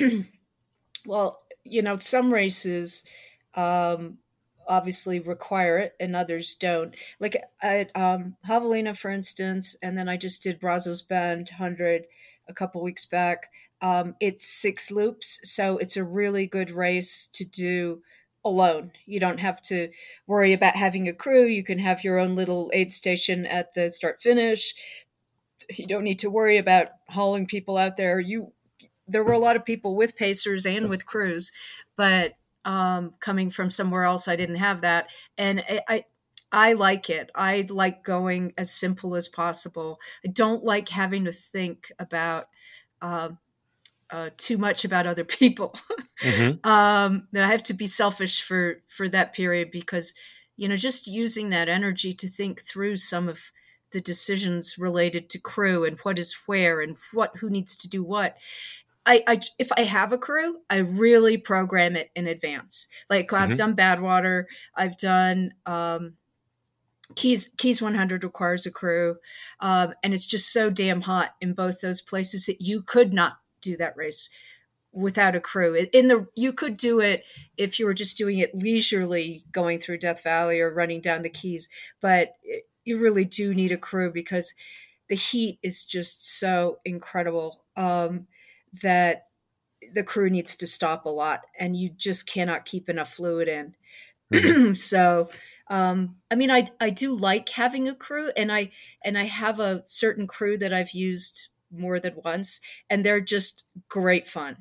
well, you know, some races um, obviously require it and others don't. Like at um, Javelina, for instance, and then I just did Brazos Bend one hundred a couple weeks back. Um, it's six loops, so it's a really good race to do alone. You don't have to worry about having a crew. You can have your own little aid station at the start finish. You don't need to worry about hauling people out there. You there were a lot of people with pacers and with crews, but um, coming from somewhere else, I didn't have that, and I, I I like it. I like going as simple as possible. I don't like having to think about uh, uh, too much about other people. hmm um, I have to be selfish for for that period because you know just using that energy to think through some of the decisions related to crew and what is where and what who needs to do what. I, I if I have a crew, I really program it in advance. Like I've hmm done Badwater, I've done um, Keys. Keys one hundred requires a crew, um, and it's just so damn hot in both those places that you could not do that race without a crew. In the you could do it if you were just doing it leisurely, going through Death Valley or running down the Keys, but you really do need a crew because the heat is just so incredible. Um, that the crew needs to stop a lot and you just cannot keep enough fluid hmm in. so um, I mean I I do like having a crew, and I and I have a certain crew that I've used more than once, and they're just great fun.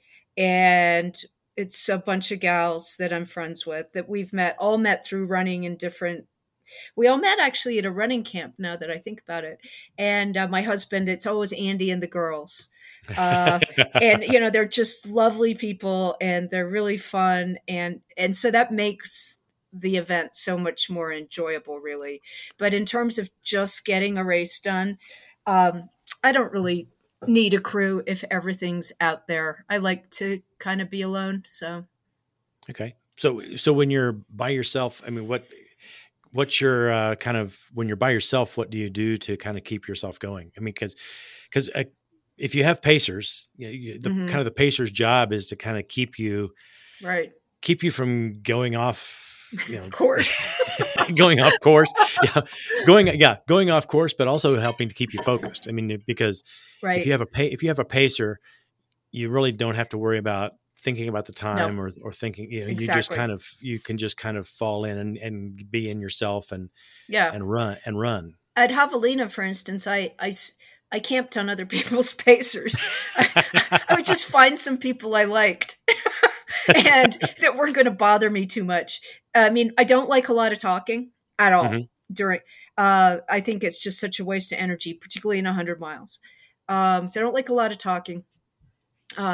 And it's a bunch of gals that I'm friends with that we've met all met through running in different we all met actually at a running camp now that I think about it. And uh, my husband, it's always Andy and the girls. Uh, and, you know, they're just lovely people and they're really fun. And, and so that makes the event so much more enjoyable, really. But in terms of just getting a race done, um, I don't really need a crew if everything's out there. I like to kind of be alone. So. Okay. So so when you're by yourself, I mean, what what's your uh, kind of when you're by yourself? What do you do to kind of keep yourself going? I mean, because because uh, if you have pacers, you know, you, the Mm-hmm. kind of the pacer's job is to kind of keep you Right. keep you from going off. You know, Of course. going off course, yeah, going yeah, going off course, but also helping to keep you focused. I mean, because if you Right. have a pa- if you have a pacer, you really don't have to worry about thinking about the No, time or or thinking. You know, you just exactly. kind of you can just kind of fall in and, and be in yourself and Yeah. and run and run. At Javelina, for instance, I, I, I camped on other people's pacers. I, I would just find some people I liked and that weren't going to bother me too much. I mean, I don't like a lot of talking at all hmm during, uh, I think it's just such a waste of energy, particularly in one hundred miles. Um, so I don't like a lot of talking. Uh,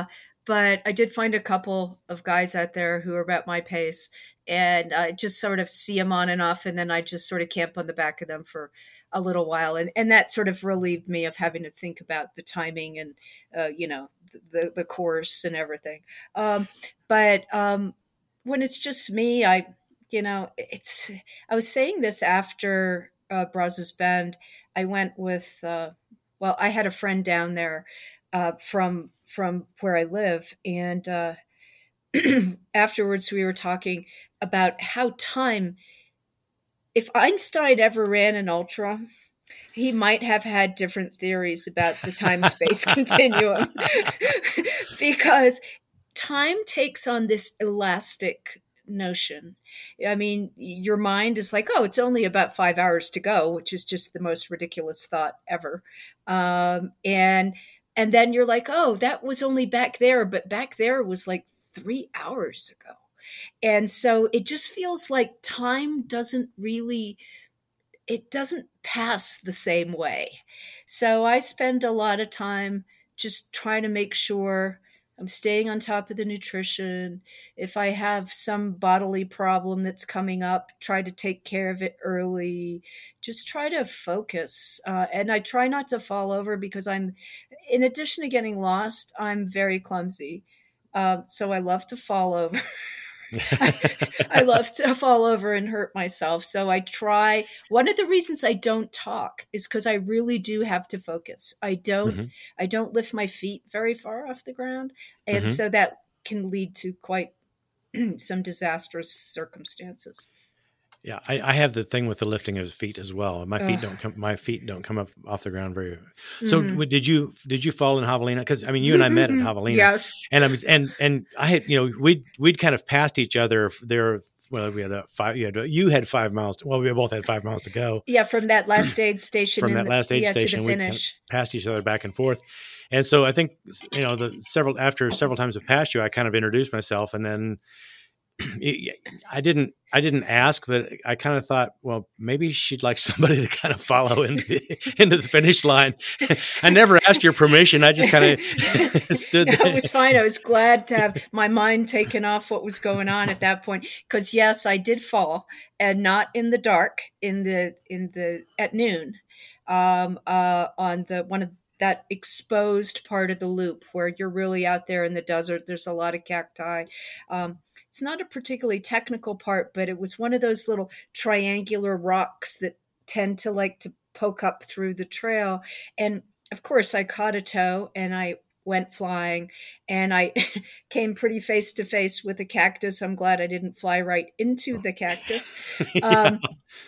but I did find a couple of guys out there who are about my pace, and I just sort of see them on and off, and then I just sort of camp on the back of them for a little while, and and that sort of relieved me of having to think about the timing and uh, you know the the course and everything. Um, but um, when it's just me, I you know it's I was saying this after uh, Brazos Bend. I went with uh, well, I had a friend down there uh, from from where I live, and uh, afterwards we were talking about how time. If Einstein ever ran an ultra, he might have had different theories about the time-space continuum because time takes on this elastic notion. I mean, your mind is like, oh, it's only about five hours to go, which is just the most ridiculous thought ever. Um, and and then you're like, oh, that was only back there, but back there was like three hours ago. And so it just feels like time doesn't really, it doesn't pass the same way. So I spend a lot of time just trying to make sure I'm staying on top of the nutrition. If I have some bodily problem that's coming up, try to take care of it early. Just try to focus. Uh, and I try not to fall over because I'm, in addition to getting lost, I'm very clumsy. Uh, so I love to fall over. I, I love to fall over and hurt myself. So I try. One of the reasons I don't talk is because I really do have to focus. I don't, mm-hmm. I don't lift my feet very far off the ground. And mm-hmm. so that can lead to quite some disastrous circumstances. Yeah, I, I have the thing with the lifting of his feet as well. My feet Ugh. don't come. My feet don't come up off the ground very. So mm-hmm. did you? Did you fall in Javelina? Because I mean, you and I met at Javelina. Yes. And I was, and and I had, you know, we we'd kind of passed each other there. Well, we had a five. You had, you had five miles. To, well, we both had five miles to go. Yeah, from that last aid station. from that the, last aid yeah, station, to the we finish. Kind of passed each other back and forth. And so I think, you know, the several after several times of passed you, I kind of introduced myself, and then. I didn't. I didn't ask, but I kind of thought, well, maybe she'd like somebody to kind of follow into the, into the finish line. I never asked your permission. I just kind of stood there. It was fine. I was glad to have my mind taken off what was going on at that point. Because yes, I did fall, and not in the dark. In the in the at noon, um, uh, on the one of that exposed part of the loop where you're really out there in the desert. There's a lot of cacti. Um, It's not a particularly technical part, but it was one of those little triangular rocks that tend to like to poke up through the trail. And of course, I caught a toe and I went flying, and I came pretty face to face with a cactus. I'm glad I didn't fly right into the cactus. yeah. Um,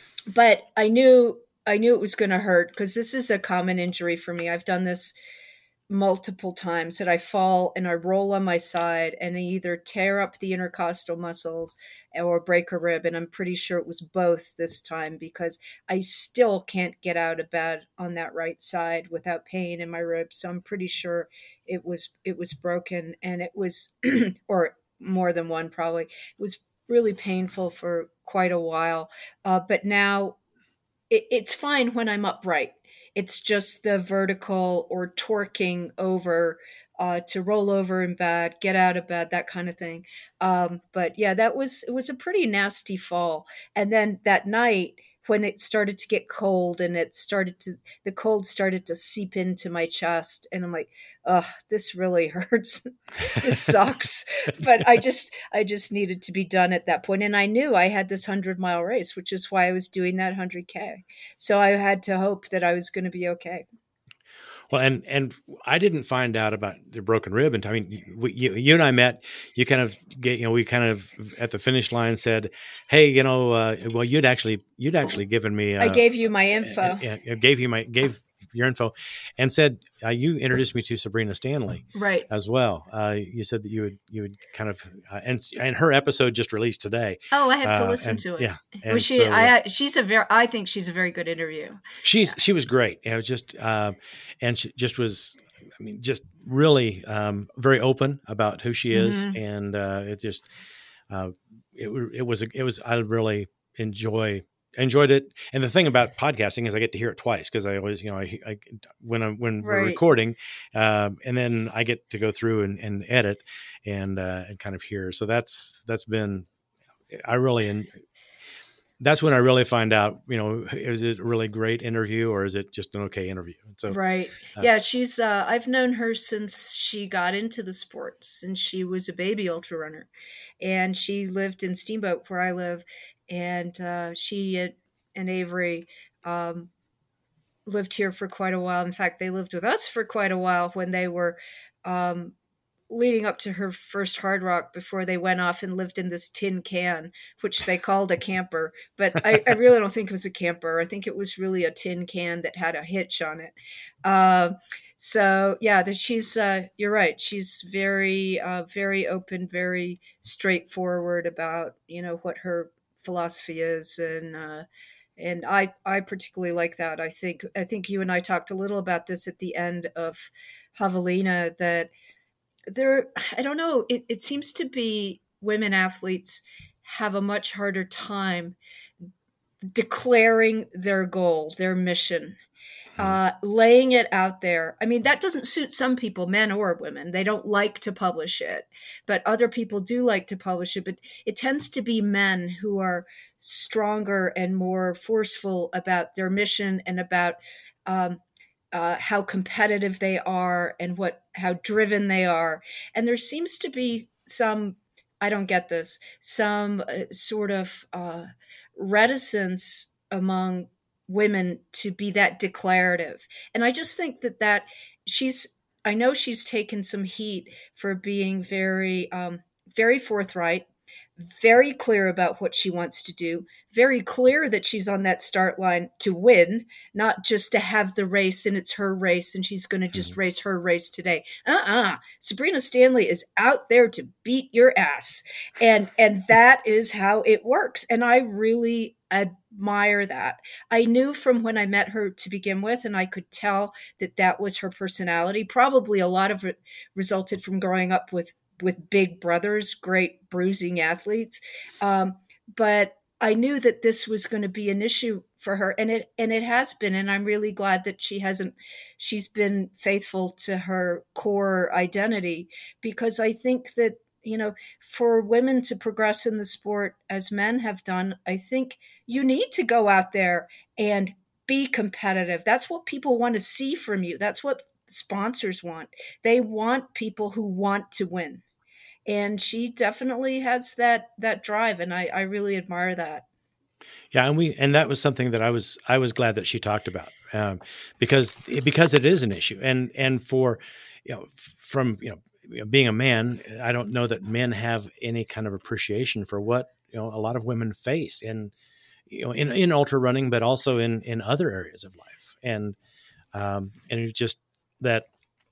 but I knew I knew it was going to hurt because this is a common injury for me. I've done this multiple times that I fall and I roll on my side and I either tear up the intercostal muscles or break a rib. And I'm pretty sure it was both this time because I still can't get out of bed on that right side without pain in my ribs. So I'm pretty sure it was, it was broken, and it was, or more than one probably. It was really painful for quite a while. Uh, but now it, it's fine when I'm upright. It's just the vertical or torquing over uh, to roll over in bed, get out of bed, that kind of thing. Um, but yeah, that was, it was a pretty nasty fall. And then that night when it started to get cold and it started to, the cold started to seep into my chest, and I'm like, oh, this really hurts. This sucks. But I just, I just needed to be done at that point. And I knew I had this hundred mile race, which is why I was doing that hundred K. So I had to hope that I was going to be okay. Well, and, and I didn't find out about the broken rib. And I mean, we, you, you and I met, you kind of get, you know, we kind of at the finish line said, hey, you know, uh, well, you'd actually, you'd actually given me, uh, I gave you my info. I, I gave you my, gave your info and said, uh, you introduced me to Sabrina Stanley, right, as well. Uh, you said that you would, you would kind of, uh, and, and her episode just released today. Oh, I have to uh, listen and, to it. Yeah. Was she, so, I, she's a very, I think she's a very good interview. She's, yeah. she was great. You know, just, uh, and she just was, I mean, just really, um, very open about who she is. Mm-hmm. And, uh, it just, uh, it, it was, it was, I really enjoy enjoyed it. And the thing about podcasting is I get to hear it twice because I always, you know, I, I when I'm when we're Right. recording, um, and then I get to go through and, and edit and uh, and kind of hear. So that's that's been I really en- that's when I really find out, you know, is it a really great interview or is it just an okay interview? So Right. uh, Yeah, she's uh I've known her since she got into the sport, since she was a baby ultra runner. And she lived in Steamboat where I live, and uh she and and Avery um lived here for quite a while. In fact, they lived with us for quite a while when they were um leading up to her first Hard Rock before they went off and lived in this tin can, which they called a camper. But I, I really don't think it was a camper. I think it was really a tin can that had a hitch on it. Uh, so yeah, that she's, uh, you're right. She's very, uh, very open, very straightforward about, you know, what her philosophy is. And, uh, and I, I particularly like that. I think, I think you and I talked a little about this at the end of Javelina, that there, I don't know, it, it seems to be women athletes have a much harder time declaring their goal, their mission, uh, laying it out there. I mean, that doesn't suit some people, men or women. They don't like to publish it, but other people do like to publish it. But it tends to be men who are stronger and more forceful about their mission and about um, uh, how competitive they are and what how driven they are. And there seems to be some, I don't get this, some uh, sort of uh, reticence among women to be that declarative. And I just think that that she's, I know she's taken some heat for being very, um, very forthright, very clear about what she wants to do, very clear that she's on that start line to win, not just to have the race and it's her race and she's going to just mm-hmm. race her race today. Uh-uh. Sabrina Stanley is out there to beat your ass. And, and that is how it works. And I really admire that. I knew from when I met her to begin with, and I could tell that that was her personality. Probably a lot of it resulted from growing up with with big brothers, great bruising athletes. Um, but I knew that this was going to be an issue for her, and it and it has been. And I'm really glad that she hasn't. She's been faithful to her core identity, because I think that, you know, for women to progress in the sport as men have done, I think you need to go out there and be competitive. That's what people want to see from you. That's what sponsors want. They want people who want to win. And she definitely has that that drive, and I, I really admire that. Yeah, and we and that was something that I was I was glad that she talked about, um, because because it is an issue, and and for you know from you know being a man, I don't know that men have any kind of appreciation for what you know a lot of women face in you know in, in ultra running, but also in in other areas of life, and um, and it's just that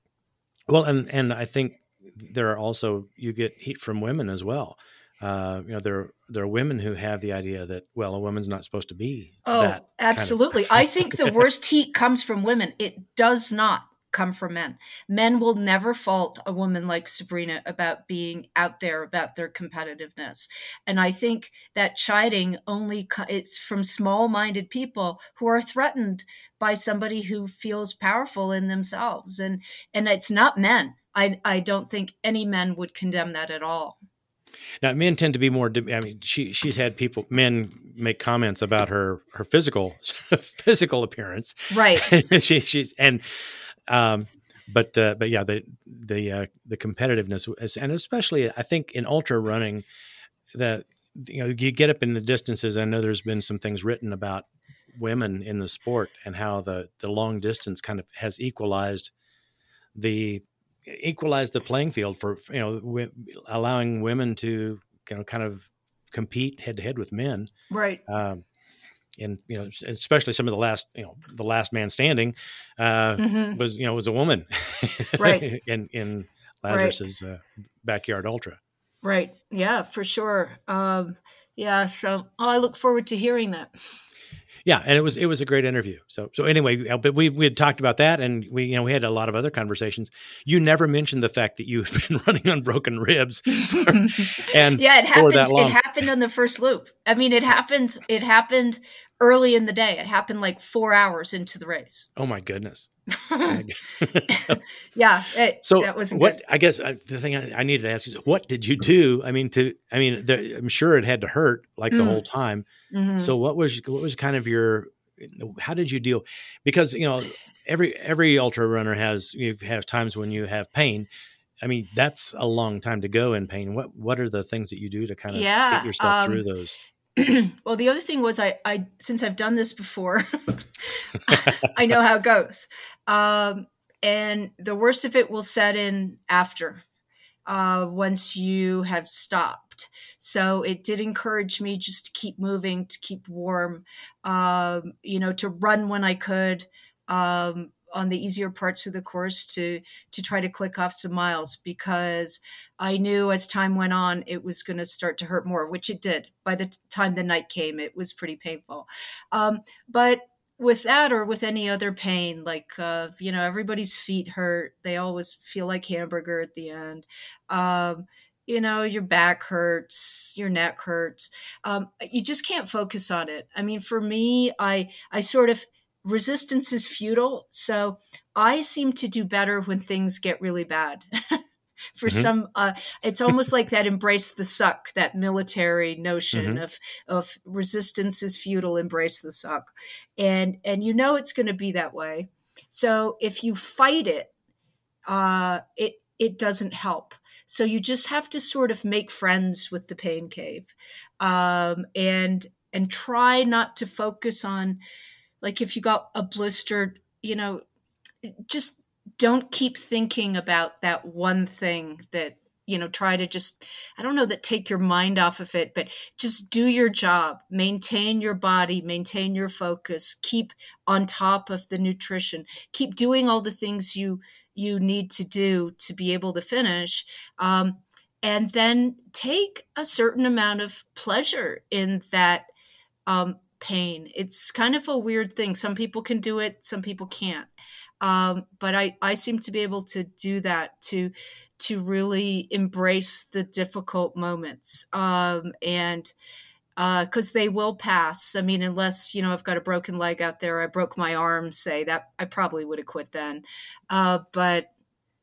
well, and and I think. There are also, you get heat from women as well. Uh, you know, there, there are women who have the idea that, well, a woman's not supposed to be oh, that. Absolutely. Kind of I think the worst heat comes from women. It does not come from men. Men will never fault a woman like Sabrina about being out there, about their competitiveness. And I think that chiding only, it's from small-minded people who are threatened by somebody who feels powerful in themselves. And, and it's not men. I, I don't think any men would condemn that at all. Now, men tend to be more. I mean, she she's had people, men, make comments about her her physical physical appearance, right? she she's and, um, but uh, but yeah, the the uh, the competitiveness, and especially I think in ultra running, that you know you get up in the distances. I know there's been some things written about women in the sport and how the the long distance kind of has equalized the. equalize the playing field for, you know, w- allowing women to, you know, kind of compete head to head with men. Right. Um, and, you know, especially some of the last, you know, the last man standing uh, mm-hmm. was, you know, was a woman right. in, in Lazarus's right. uh, backyard ultra. Right. Yeah, for sure. Um, yeah. So oh, I look forward to hearing that. Yeah, and it was it was a great interview. So so anyway, but we we had talked about that, and we you know we had a lot of other conversations. You never mentioned the fact that you've been running on broken ribs, for, and yeah, it happened. For that long. It happened on the first loop. I mean, it happened. It happened early in the day. It happened like four hours into the race. Oh my goodness. Oh my goodness. so, yeah. It, so that wasn't what, good. I guess uh, the thing I, I needed to ask is, what did you do? I mean, to, I mean, the, I'm sure it had to hurt like mm. the whole time. Mm-hmm. So what was, what was kind of your, how did you deal? Because, you know, every, every ultra runner has, you have times when you have pain. I mean, that's a long time to go in pain. What, what are the things that you do to kind of yeah, get yourself um, through those? Well, the other thing was I, I since I've done this before, I know how it goes. Um, and the worst of it will set in after, uh, once you have stopped. So it did encourage me just to keep moving, to keep warm, um, you know, to run when I could, um, on the easier parts of the course, to to try to click off some miles, because I knew as time went on, it was going to start to hurt more, which it did. By the time the night came, it was pretty painful. Um, but with that, or with any other pain, like, uh, you know, everybody's feet hurt. They always feel like hamburger at the end. Um, you know, your back hurts, your neck hurts. Um, you just can't focus on it. I mean, for me, I I sort of, resistance is futile. So I seem to do better when things get really bad. For mm-hmm. some, uh, it's almost like that embrace the suck, that military notion mm-hmm. of, of resistance is futile, embrace the suck. And, and you know, it's going to be that way. So if you fight it, uh, it, it doesn't help. So you just have to sort of make friends with the pain cave, um, and, and try not to focus on, like, if you got a blister, you know, just don't keep thinking about that one thing that, you know, try to just, I don't know that take your mind off of it, but just do your job, maintain your body, maintain your focus, keep on top of the nutrition, keep doing all the things you, you need to do to be able to finish. Um, and then take a certain amount of pleasure in that, um, pain. It's kind of a weird thing. Some people can do it, some people can't. Um, but I, I seem to be able to do that, to to really embrace the difficult moments. Um, and because uh, they will pass. I mean, unless, you know, I've got a broken leg out there, I broke my arm, say, that I probably would have quit then. Uh, but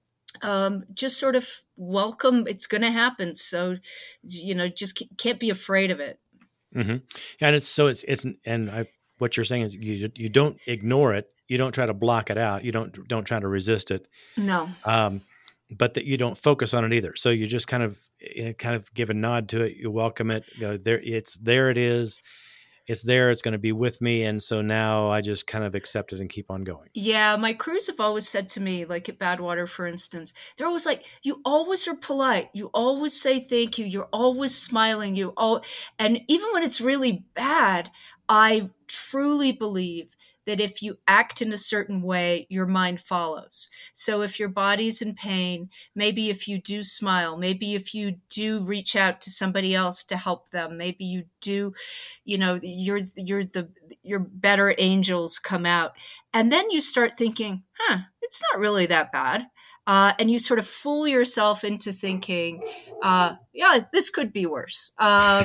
um, just sort of welcome, it's going to happen. So, you know, just can't be afraid of it. Mm-hmm. And it's so it's it's and I, what you're saying is you you don't ignore it, you don't try to block it out, you don't don't try to resist it. No. Um, but that you don't focus on it either. So you just kind of you know, kind of give a nod to it, you welcome it. You know, there it's there it is. It's there, it's going to be with me. And so now I just kind of accept it and keep on going. Yeah, my crews have always said to me, like at Badwater, for instance, they're always like, you always are polite. You always say thank you. You're always smiling. You all, and even when it's really bad, I truly believe that if you act in a certain way, your mind follows. So if your body's in pain, maybe if you do smile, maybe if you do reach out to somebody else to help them, maybe you do, you know, you're, you're the, your better angels come out. And then you start thinking, huh, it's not really that bad. Uh, and you sort of fool yourself into thinking, uh, yeah, this could be worse. Uh,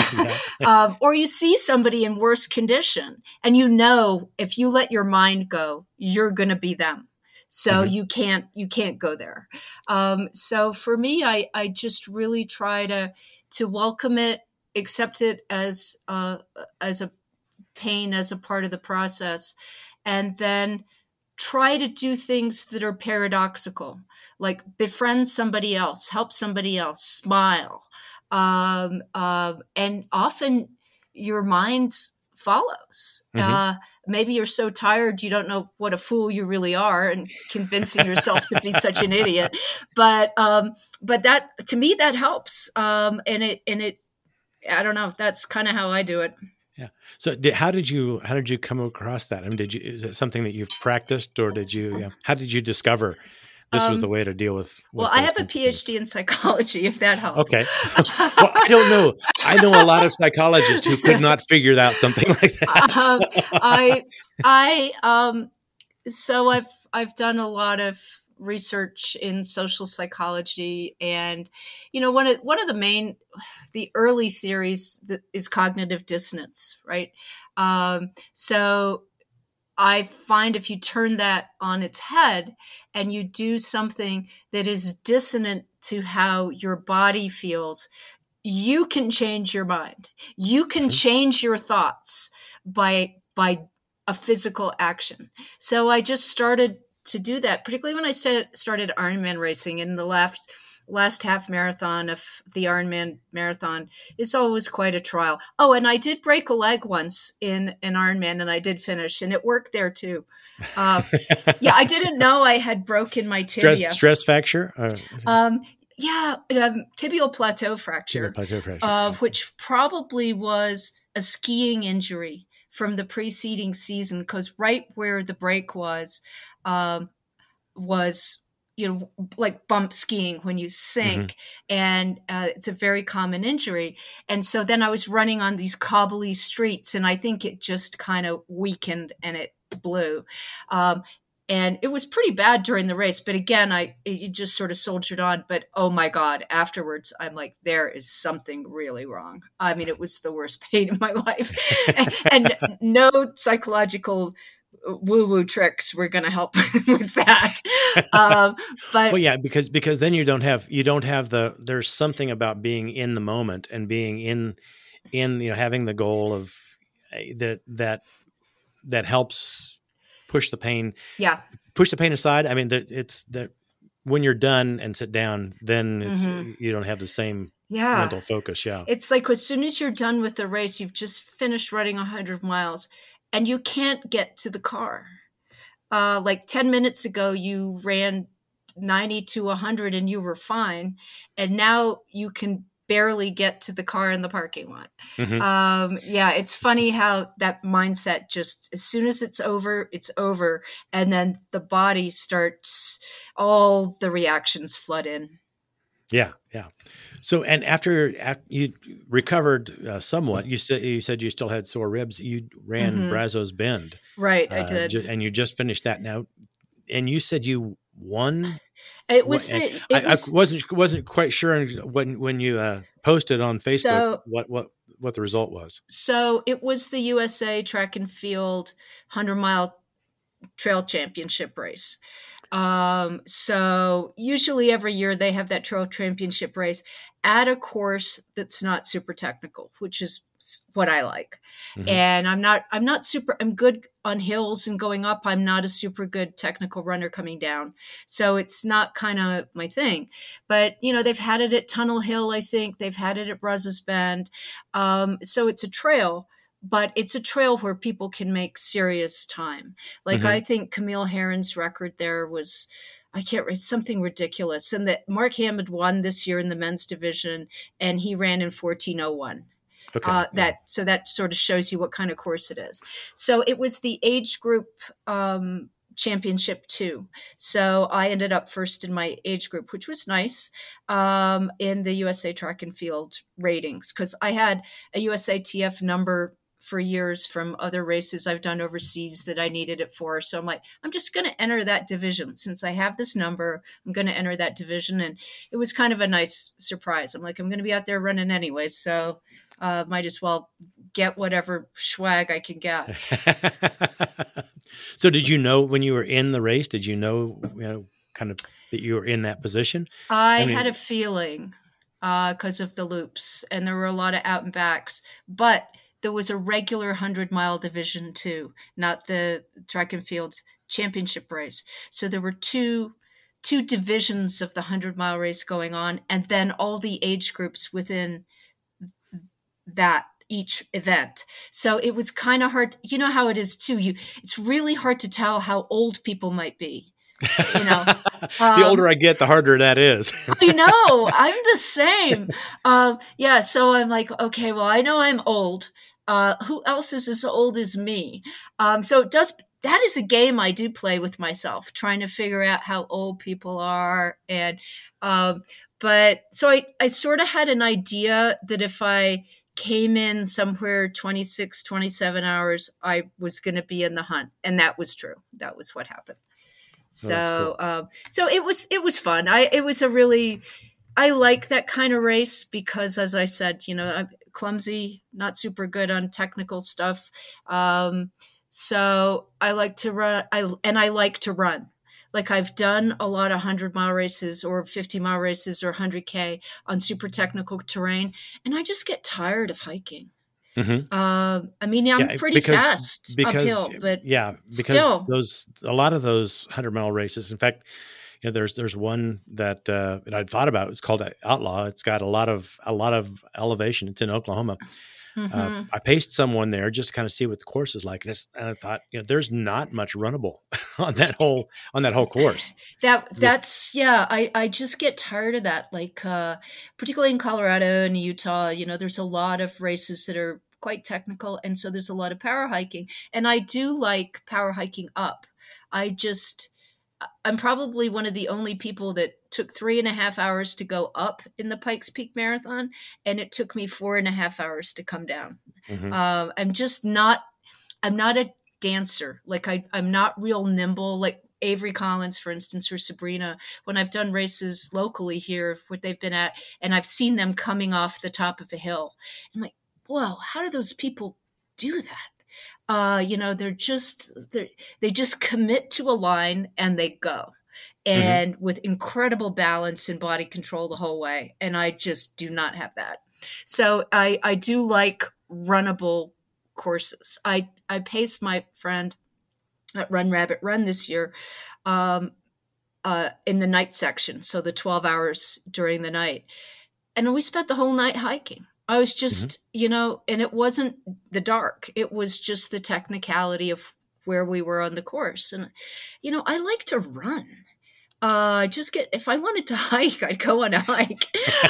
um, or you see somebody in worse condition and you know, if you let your mind go, you're going to be them. So mm-hmm. you can't, you can't go there. Um, so for me, I, I just really try to, to welcome it, accept it as, uh, as a pain, as a part of the process. And then try to do things that are paradoxical, like befriend somebody else, help somebody else, smile. Um, uh, and often your mind follows. Mm-hmm. Uh, maybe you're so tired you don't know what a fool you really are and convincing yourself to be such an idiot. But um, but that, to me, that helps. Um, and it, and it, I don't know, that's kind of how I do it. Yeah. So did, how did you, how did you come across that? I mean, did you, is it something that you've practiced, or did you, yeah, how did you discover this um, was the way to deal with? with well, I have a PhD in psychology, if that helps. Okay. Well, I don't know. I know a lot of psychologists who could not figure out something like that. Um, I, I, um, so I've, I've done a lot of research in social psychology, and you know, one of one of the main, the early theories that is cognitive dissonance, right? Um, so I find if you turn that on its head and you do something that is dissonant to how your body feels, you can change your mind. You can mm-hmm. change your thoughts by by a physical action. So I just started to do that, particularly when I st- started Ironman racing in the last last half marathon of the Ironman marathon. It's always quite a trial. Oh, and I did break a leg once in an Ironman, and I did finish, and it worked there too. Uh, yeah, I didn't know I had broken my tibia. Stress, stress fracture? Uh, um, yeah, um, tibial plateau fracture, tibial plateau fracture. Uh, which probably was a skiing injury from the preceding season, because right where the break was, um, was, you know, like bump skiing when you sink. Mm-hmm. And uh, it's a very common injury. And so then I was running on these cobbly streets, and I think it just kind of weakened and it blew. Um, and it was pretty bad during the race. But again, I it just sort of soldiered on. But oh my God, afterwards, I'm like, there is something really wrong. I mean, it was the worst pain in my life. and, and no psychological woo-woo tricks were going to help with that. Um, but well, yeah, because because then you don't have you don't have the there's something about being in the moment and being in in you know having the goal of uh, that that that helps push the pain. Yeah, push the pain aside. I mean, that it's that when you're done and sit down, then it's mm-hmm. you don't have the same yeah. mental focus. Yeah, it's like as soon as you're done with the race, you've just finished running a hundred miles. And you can't get to the car. Uh, like ten minutes ago, you ran ninety to one hundred and you were fine. And now you can barely get to the car in the parking lot. Mm-hmm. Um, yeah, it's funny how that mindset just, as soon as it's over, it's over. And then the body starts, all the reactions flood in. Yeah, yeah. So, and after, after you recovered uh, somewhat, you said you said you still had sore ribs. You ran mm-hmm. Brazos Bend, right? I uh, did, ju- and you just finished that now. And you said you won. It was. The, it I, was I wasn't wasn't quite sure when when you uh, posted on Facebook so, what what what the result was. So it was the U S A Track and Field hundred mile trail championship race. Um, so usually every year they have that trail championship race at a course that's not super technical, which is what I like. Mm-hmm. And I'm not, I'm not super, I'm good on hills and going up. I'm not a super good technical runner coming down. So it's not kind of my thing, but you know, they've had it at Tunnel Hill. I think they've had it at Brazos Bend. Um, so it's a trail, but it's a trail where people can make serious time. Like mm-hmm. I think Camille Herron's record there was, I can't remember, something ridiculous. And that Mark Hammond won this year in the men's division, and he ran in fourteen oh one. Okay. Uh, yeah. That so that sort of shows you what kind of course it is. So it was the age group um, championship too. So I ended up first in my age group, which was nice, um, in the U S A Track and Field ratings, because I had a U S A T F number for years from other races I've done overseas that I needed it for. So I'm like, I'm just going to enter that division. Since I have this number, I'm going to enter that division. And it was kind of a nice surprise. I'm like, I'm going to be out there running anyways. So uh, might as well get whatever swag I can get. So did you know when you were in the race, did you know, you know, kind of that you were in that position? I, I mean, had a feeling because uh, of the loops, and there were a lot of out and backs, but there was a regular hundred mile division too, not the track and field championship race. So there were two, two divisions of the hundred mile race going on, and then all the age groups within that each event. So it was kind of hard. You know how it is too. You, it's really hard to tell how old people might be. You know, um, the older I get, the harder that is. I know. I'm the same. Um, yeah. So I'm like, okay, well, I know I'm old. Uh, who else is as old as me? Um, so it does. That is a game I do play with myself, trying to figure out how old people are. And, um, but so I, I sort of had an idea that if I came in somewhere twenty-six, twenty-seven hours, I was going to be in the hunt. And that was true. That was what happened. So, oh, cool. um, so it was, it was fun. I, it was a really, I like that kind of race because, as I said, you know, I'm clumsy, not super good on technical stuff. Um, so I like to run, I and I like to run. Like I've done a lot of hundred mile races or fifty mile races or one hundred K on super technical terrain, and I just get tired of hiking. Mm-hmm. Uh, I mean, I'm Yeah, pretty because fast because uphill, but yeah, because still, those a lot of those hundred mile races. In fact, you know, there's there's one that uh, that I'd thought about. It's called Outlaw. It's got a lot of a lot of elevation. It's in Oklahoma. Uh, mm-hmm. I paced someone there just to kind of see what the course is like, and, it's, and I thought, you know, there's not much runnable on that whole on that whole course. That Just, that's yeah, I I just get tired of that. Like uh particularly in Colorado and Utah, you know, there's a lot of races that are quite technical, and so there's a lot of power hiking. And I do like power hiking up. I just I'm probably one of the only people that took three and a half hours to go up in the Pikes Peak Marathon, and it took me four and a half hours to come down. mm-hmm. Um, I'm just not, I'm not a dancer. Like I, I'm not real nimble. Like Avery Collins, for instance, or Sabrina, when I've done races locally here, what they've been at, and I've seen them coming off the top of a hill, I'm like, whoa, how do those people do that? Uh, you know, they're just they're, they just commit to a line and they go, and mm-hmm. with incredible balance and body control the whole way. And I just do not have that. So I I do like runnable courses. I I paced my friend at Run Rabbit Run this year, um, uh, in the night section, so the twelve hours during the night, and we spent the whole night hiking. I was just, mm-hmm. you know, and it wasn't the dark. It was just the technicality of where we were on the course. And, you know, I like to run. Uh, just get, if I wanted to hike, I'd go on a hike.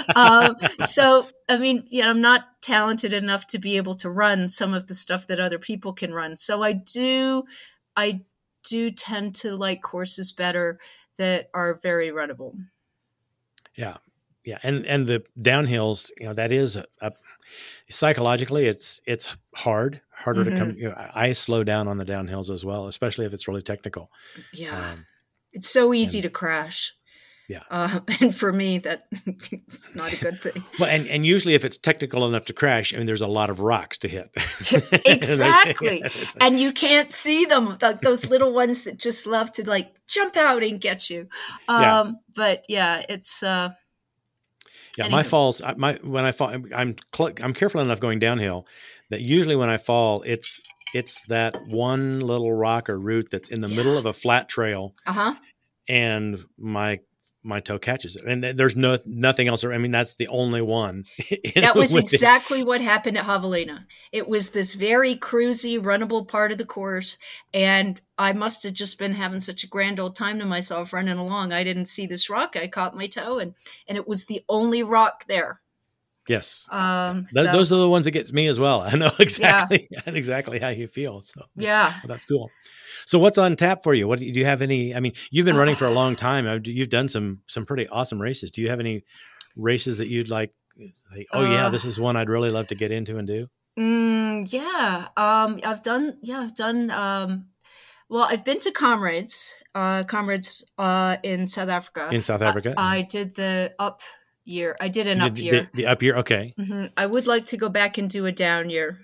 um, so, I mean, yeah, I'm not talented enough to be able to run some of the stuff that other people can run. So I do, I do tend to like courses better that are very runnable. Yeah. Yeah, and and the downhills, you know, that is a, a psychologically, it's it's hard, harder mm-hmm. to come. You know, I slow down on the downhills as well, especially if it's really technical. Yeah, um, it's so easy and, to crash. Yeah, uh, and for me, that it's not a good thing. Well, and and usually, if it's technical enough to crash, I mean, there's a lot of rocks to hit. Exactly, and you can't see them, like those little ones that just love to like jump out and get you. Um, yeah. But yeah, it's. Uh, Yeah, Anywho. my falls. My when I fall, I'm I'm careful enough going downhill that usually when I fall, it's it's that one little rock or root that's in the yeah. middle of a flat trail, uh-huh. and my my toe catches it, and there's no nothing else. I mean, that's the only one. That was exactly what happened at Javelina. It was this very cruisy, runnable part of the course, and I must have just been having such a grand old time to myself running along. I didn't see this rock. I caught my toe, and and it was the only rock there. Yes, um, Th- so. those are the ones that gets me as well. I know exactly yeah. exactly how you feel. So yeah, well, that's cool. So what's on tap for you? What do you have any? I mean, you've been running for a long time. You've done some some pretty awesome races. Do you have any races that you'd like? Say, oh uh, yeah, this is one I'd really love to get into and do. Mm, yeah, um, I've done. Yeah, I've done. Um, well, I've been to Comrades, uh, Comrades uh, in South Africa. In South Africa, I, I did the up year. I did an the, up year. The, the up year, okay. Mm-hmm. I would like to go back and do a down year.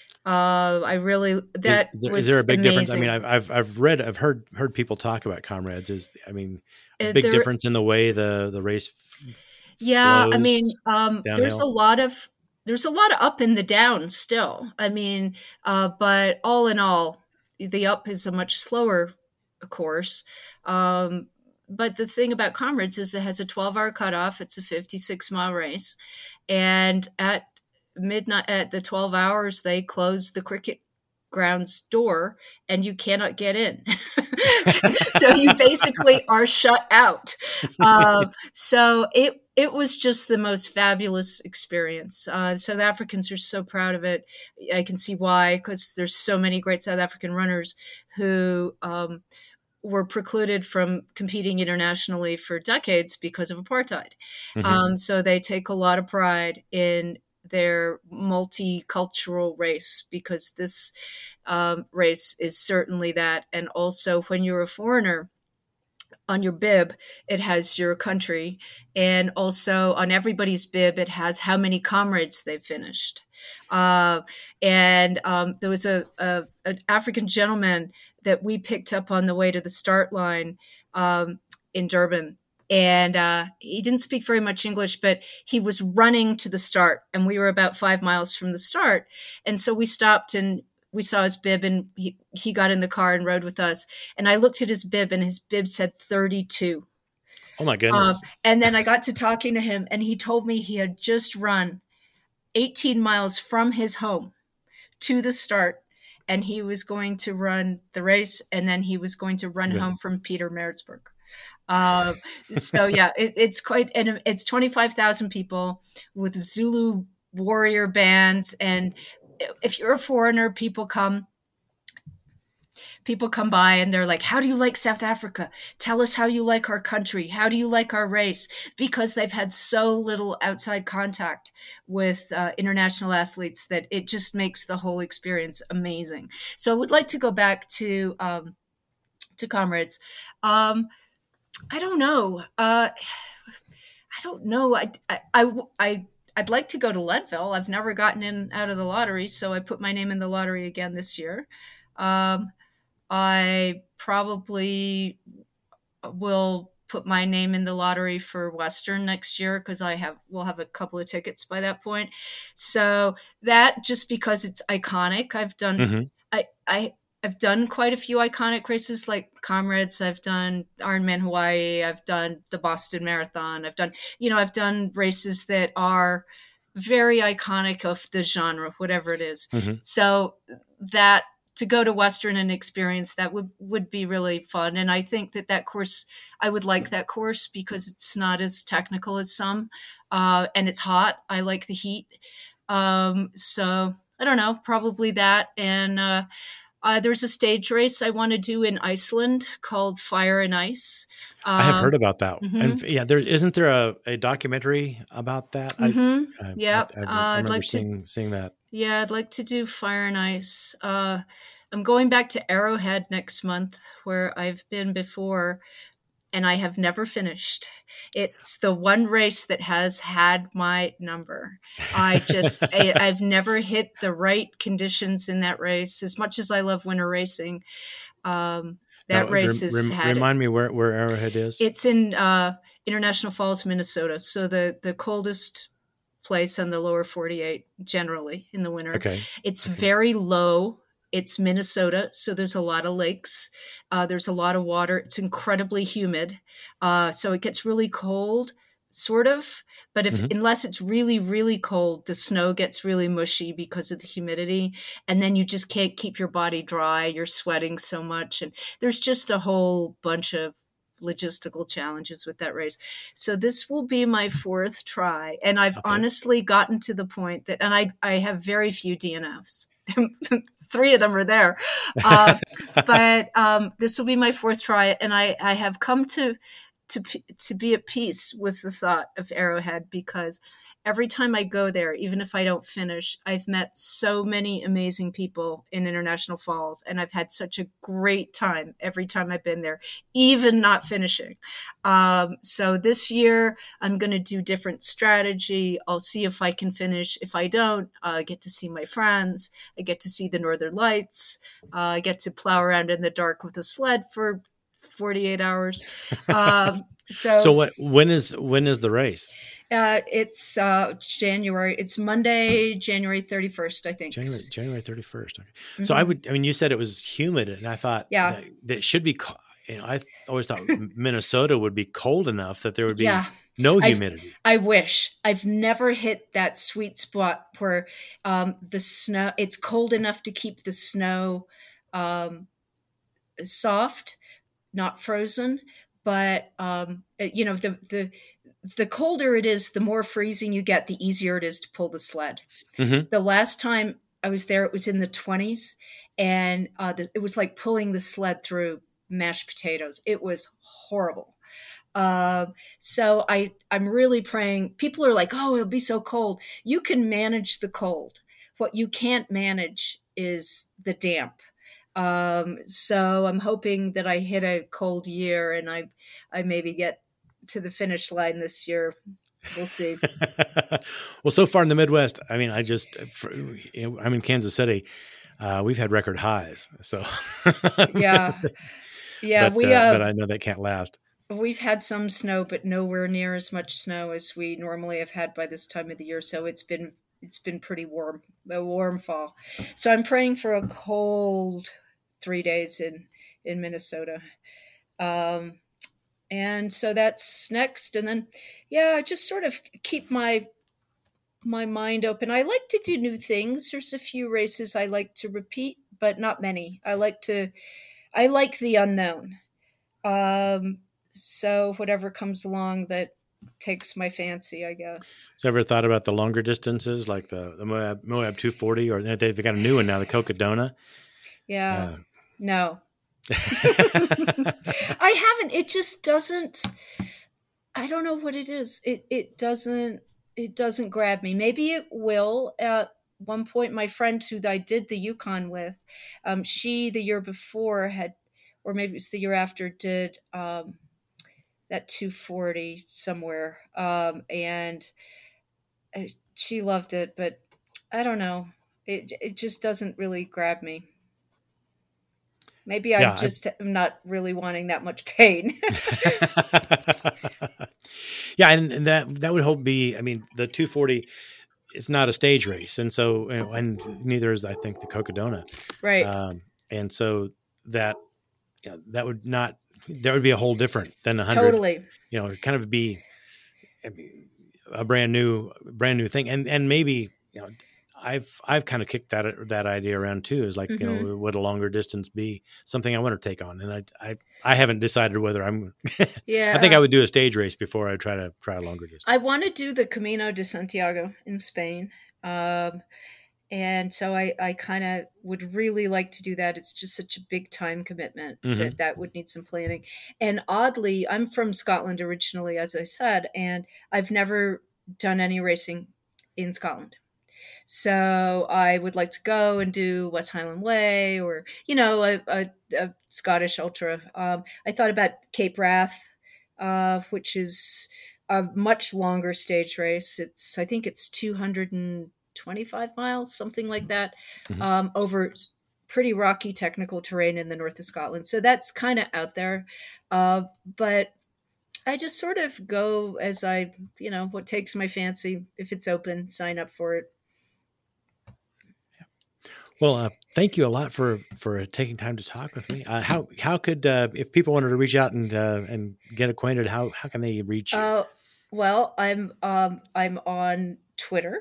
Uh, I really that is, is, there, was is there a big amazing. difference? I mean, I've I've I've read, I've heard heard people talk about Comrades. Is I mean, a Uh, big there- difference in the way the the race. f- Yeah, I flows mean, um, there's a downhill? lot of there's a lot of up in the down still. I mean, uh, but all in all, the up is a much slower course. Um, but the thing about Comrades is it has a twelve hour cutoff. It's a fifty-six mile race, and at midnight, at the twelve hours, they close the cricket grounds door, and you cannot get in. So you basically are shut out. Um, so it it was just the most fabulous experience. Uh, South Africans are so proud of it. I can see why, because there's so many great South African runners who um, were precluded from competing internationally for decades because of apartheid. Mhm. Um, so they take a lot of pride in their multicultural race, because this um, race is certainly that. And also, when you're a foreigner, on your bib, it has your country. And also on everybody's bib, it has how many comrades they've finished. Uh, and um, there was a, a an African gentleman that we picked up on the way to the start line um, in Durban. And uh, he didn't speak very much English, but he was running to the start. And we were about five miles from the start. And so we stopped and we saw his bib, and he, he got in the car and rode with us. And I looked at his bib, and his bib said thirty-two. Oh, my goodness. Um, and then I got to talking to him, and he told me he had just run eighteen miles from his home to the start, and he was going to run the race, and then he was going to run yeah. home from Pietermaritzburg. Uh, so yeah, it, it's quite, and it's twenty-five thousand people with Zulu warrior bands. And if you're a foreigner, people come, people come by and they're like, how do you like South Africa? Tell us how you like our country. How do you like our race? Because they've had so little outside contact with uh, international athletes that it just makes the whole experience amazing. So I would like to go back to, um, to Comrades. Um, I don't know. Uh, I don't know. I, I, I, I, I'd like to go to Leadville. I've never gotten in out of the lottery, so I put my name in the lottery again this year. Um, I probably will put my name in the lottery for Western next year because I have we'll have a couple of tickets by that point. So that just because it's iconic, I've done. Mm-hmm. I I. I've done quite a few iconic races like Comrades. I've done Ironman Hawaii. I've done the Boston Marathon. I've done, you know, I've done races that are very iconic of the genre, whatever it is. Mm-hmm. So that to go to Western and experience that would, would be really fun. And I think that that course, I would like that course because it's not as technical as some, uh, and it's hot. I like the heat. Um, so I don't know, probably that. And, uh, Uh, there's a stage race I want to do in Iceland called Fire and Ice. Um, I have heard about that. Mm-hmm. And yeah, there isn't there a, a documentary about that? Mm-hmm. I, I, yeah, I, I, I uh, remember I'd like seeing, to, seeing that. Yeah, I'd like to do Fire and Ice. Uh, I'm going back to Arrowhead next month, where I've been before, and I have never finished. It's the one race that has had my number. I just, I, I've never hit the right conditions in that race. As much as I love winter racing, um, that now, race rem, has rem, had Remind it. me where, where Arrowhead is? It's in uh, International Falls, Minnesota. So the, the coldest place on the lower forty-eight generally in the winter. Okay. It's okay. very low. It's Minnesota, so there's a lot of lakes. Uh, there's a lot of water. It's incredibly humid. Uh, so it gets really cold, sort of. But if mm-hmm. unless it's really, really cold, the snow gets really mushy because of the humidity. And then you just can't keep your body dry. You're sweating so much. And there's just a whole bunch of logistical challenges with that race. So this will be my fourth try. And I've okay. honestly gotten to the point that, and I, I have very few D N Fs. Three of them are there. Uh, but um, this will be my fourth try. And I, I have come to, to, to be at peace with the thought of Arrowhead, because every time I go there, even if I don't finish, I've met so many amazing people in International Falls, and I've had such a great time every time I've been there, even not finishing. Um, so this year I'm going to do different strategy. I'll see if I can finish. If I don't, uh, I get to see my friends. I get to see the Northern Lights. Uh, I get to plow around in the dark with a sled for forty-eight hours. Um, so, so what, when is, when is the race? Uh, it's uh, January. It's Monday, January thirty-first, I think. January, January thirty-first. Okay. Mm-hmm. So I would, I mean, you said it was humid, and I thought yeah. that, that should be, you know, I always thought Minnesota would be cold enough that there would be yeah. no humidity. I've, I wish. I've never hit that sweet spot where um, the snow, it's cold enough to keep the snow um, soft, not frozen, but, um, you know, the, the, the colder it is, the more freezing you get, the easier it is to pull the sled. Mm-hmm. The last time I was there, it was in the twenties, and uh, the, it was like pulling the sled through mashed potatoes. It was horrible. Uh, so I, I'm really praying. People are like, oh, it'll be so cold. You can manage the cold. What you can't manage is the damp. Um, so I'm hoping that I hit a cold year and I, I maybe get to the finish line this year. We'll see. Well, so far in the Midwest, I mean, I just, for, I'm in Kansas City. Uh, we've had record highs. So yeah, yeah, but, we, uh, uh, but I know that can't last. We've had some snow, but nowhere near as much snow as we normally have had by this time of the year. So it's been it's been pretty warm, a warm fall. So I'm praying for a cold three days in in Minnesota, um, and so that's next. And then, yeah, I just sort of keep my my mind open. I like to do new things. There's a few races I like to repeat, but not many. I like to I like the unknown. Um, so whatever comes along that takes my fancy, I guess. So ever thought about the longer distances, like the, the Moab, Moab two forty, or they, they've got a new one now, the Cocodona? Yeah. Uh, no. I haven't. It just doesn't, I don't know what it is. It, it doesn't, it doesn't grab me. Maybe it will. At one point, my friend who I did the Yukon with, um, she the year before had, or maybe it's the year after, did um, that two forty somewhere. Um, and she loved it, but I don't know. It it just doesn't really grab me. Maybe yeah, I just am not really wanting that much pain. Yeah, and, and that that would hope be. I mean, the two forty is not a stage race, and so and neither is I think the Cocodona, right? Um, and so that yeah, that would not. That would be a whole different than a hundred. Totally. You know, kind of be a brand new brand new thing, and and maybe you know. I've I've kind of kicked that that idea around too. Is like, mm-hmm. you know, would a longer distance be something I want to take on? And I I, I haven't decided whether I'm. yeah, I think I would do a stage race before I try to try a longer distance. I want to do the Camino de Santiago in Spain, um, and so I I kind of would really like to do that. It's just such a big time commitment mm-hmm. that that would need some planning. And oddly, I'm from Scotland originally, as I said, and I've never done any racing in Scotland. So I would like to go and do West Highland Way or, you know, a, a, a Scottish ultra. Um, I thought about Cape Wrath, uh, which is a much longer stage race. It's, I think it's two hundred twenty-five miles, something like that, mm-hmm. um, over pretty rocky technical terrain in the north of Scotland. So that's kind of out there. Uh, but I just sort of go as I, you know, what takes my fancy. If it's open, sign up for it. Well, uh, thank you a lot for, for taking time to talk with me. Uh, how how could uh, if people wanted to reach out and uh, and get acquainted, how how can they reach you? Uh, well, I'm um, I'm on Twitter.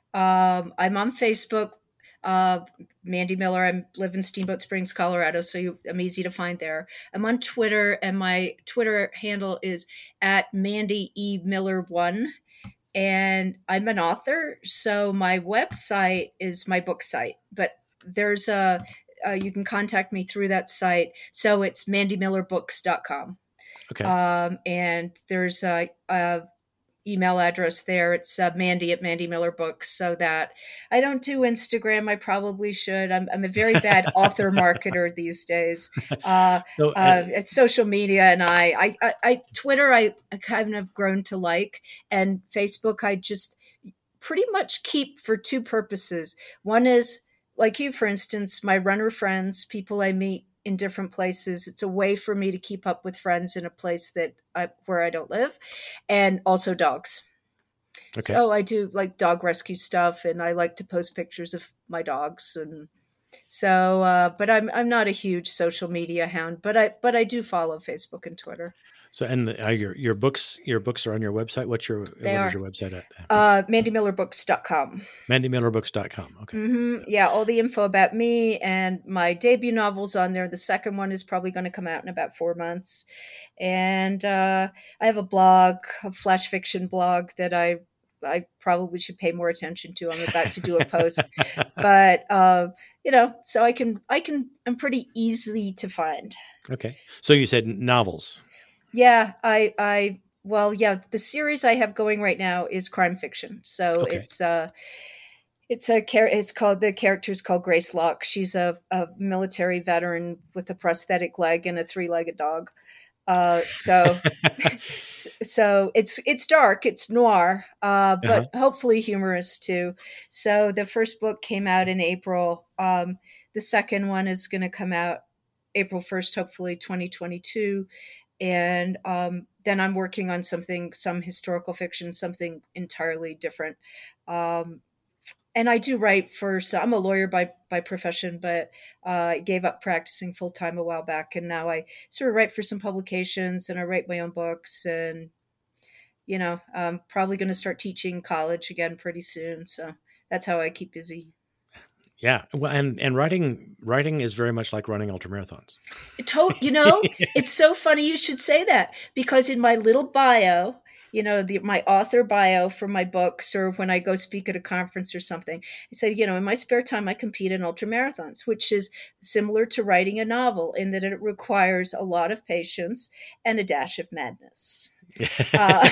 Um, I'm on Facebook. Uh, Mandy Miller. I live in Steamboat Springs, Colorado, so you, I'm easy to find there. I'm on Twitter, and my Twitter handle is at Mandy E Miller one. And I'm an author, so my website is my book site, but there's a, uh, you can contact me through that site. So it's mandy miller books dot com. Okay. Um, and there's a, a email address there. It's uh, Mandy at Mandy Miller Books. So that I don't do Instagram. I probably should. I'm, I'm a very bad author marketer these days. Uh, so, uh, uh, social media and I, I, I, I Twitter, I, I kind of grown to like, and Facebook, I just pretty much keep for two purposes. One is like you, for instance, my runner friends, people I meet in different places. It's a way for me to keep up with friends in a place that I, where I don't live, and also dogs. Okay. So I do like dog rescue stuff, and I like to post pictures of my dogs. And so, uh, but I'm I'm not a huge social media hound, but I but I do follow Facebook and Twitter. So, and the, uh, your your books your books are on your website. What's your they what are. is your website at? Uh, mandy miller books dot com. mandy miller books dot com. Okay. Mm-hmm. Yeah, all the info about me and my debut novel's on there. The second one is probably going to come out in about four months. And uh, I have a blog, a flash fiction blog that I I probably should pay more attention to. I'm about to do a post, but uh, you know, so I can I can I'm pretty easy to find. Okay. So you said novels. Yeah, I, I, well, yeah, the series I have going right now is crime fiction. So okay. it's, uh, It's a char- it's called the character's called Grace Locke. She's a, a military veteran with a prosthetic leg and a three-legged dog. Uh, so so it's it's dark, it's noir, uh, Uh-huh. but hopefully humorous too. So the first book came out in April. Um, the second one is going to come out April first, hopefully twenty twenty-two. And um, then I'm working on something, some historical fiction, something entirely different. Um, and I do write for, so I'm a lawyer by by profession, but uh, I gave up practicing full time a while back, and now I sort of write for some publications, and I write my own books, and you know, I'm probably going to start teaching college again pretty soon. So that's how I keep busy. Yeah. Well, and, and writing, writing is very much like running ultramarathons. It to- you know, it's so funny you should say that, because in my little bio, you know, the, my author bio for my books, or when I go speak at a conference or something, I say, you know, in my spare time, I compete in ultramarathons, which is similar to writing a novel in that it requires a lot of patience and a dash of madness. Uh,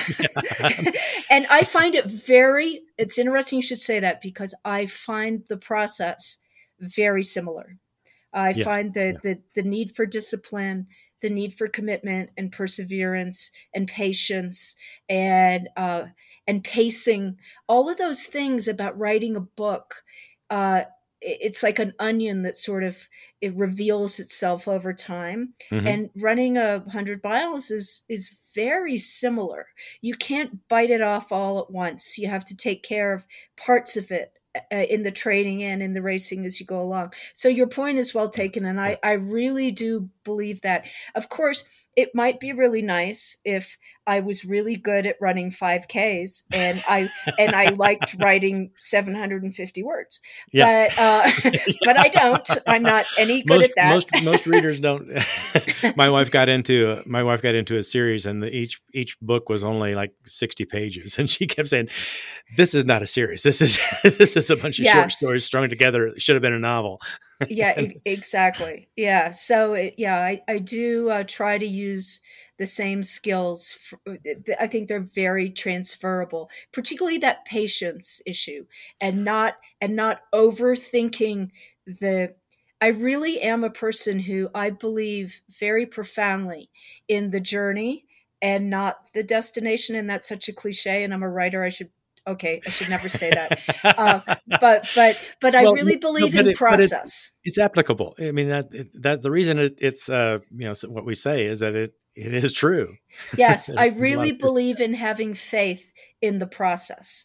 and I find it very, it's interesting you should say that, because I find the process very similar. I Yes. find that Yeah. the, the need for discipline, the need for commitment and perseverance and patience and uh, and pacing, all of those things about writing a book. Uh, it's like an onion that sort of it reveals itself over time. Mm-hmm. And running a hundred miles is is very similar. You can't bite it off all at once. You have to take care of parts of it uh, in the training and in the racing as you go along. So your point is well taken, and I, I really do believe that. Of course, it might be really nice if I was really good at running five Ks and I and I liked writing seven hundred fifty words. Yeah. But uh, but I don't. I'm not any good most, at that. Most most readers don't. my wife got into my wife got into a series, and the, each each book was only like sixty pages, and she kept saying, "This is not a series. This is this is a bunch of Yes. short stories strung together. It should have been a novel." Yeah, e- exactly. Yeah. So it, yeah, I I do uh, try to use the same skills. For, I think they're very transferable, particularly that patience issue, and not and not overthinking the. I really am a person who I believe very profoundly in the journey and not the destination, and that's such a cliche. And I'm a writer. I should okay, I should never say that. Uh, but but but I Well, really no, believe but in it- but it- process. It's applicable. I mean that that the reason it, it's uh you know what we say is that it it is true. Yes, There's I a lot really of truth. believe in having faith in the process.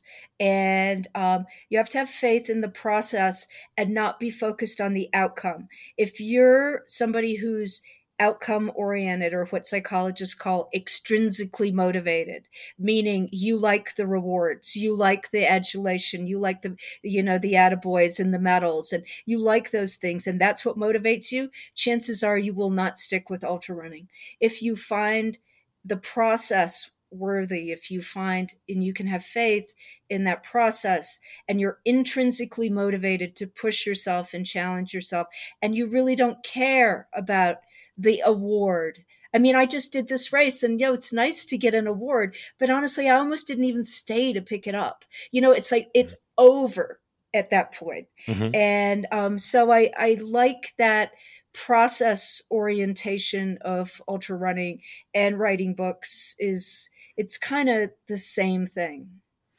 And um, you have to have faith in the process and not be focused on the outcome. If you're somebody who's outcome oriented, or what psychologists call extrinsically motivated, meaning you like the rewards, you like the adulation, you like the, you know, the attaboys and the medals, and you like those things, and that's what motivates you, chances are you will not stick with ultra running. If you find the process worthy, if you find and you can have faith in that process, and you're intrinsically motivated to push yourself and challenge yourself, and you really don't care about the award. I mean, I just did this race, and yo, it's nice to get an award, but honestly, I almost didn't even stay to pick it up. You know, it's like it's over at that point. Mhm. And um, so I, I like that process orientation of ultra running, and writing books is it's kind of the same thing.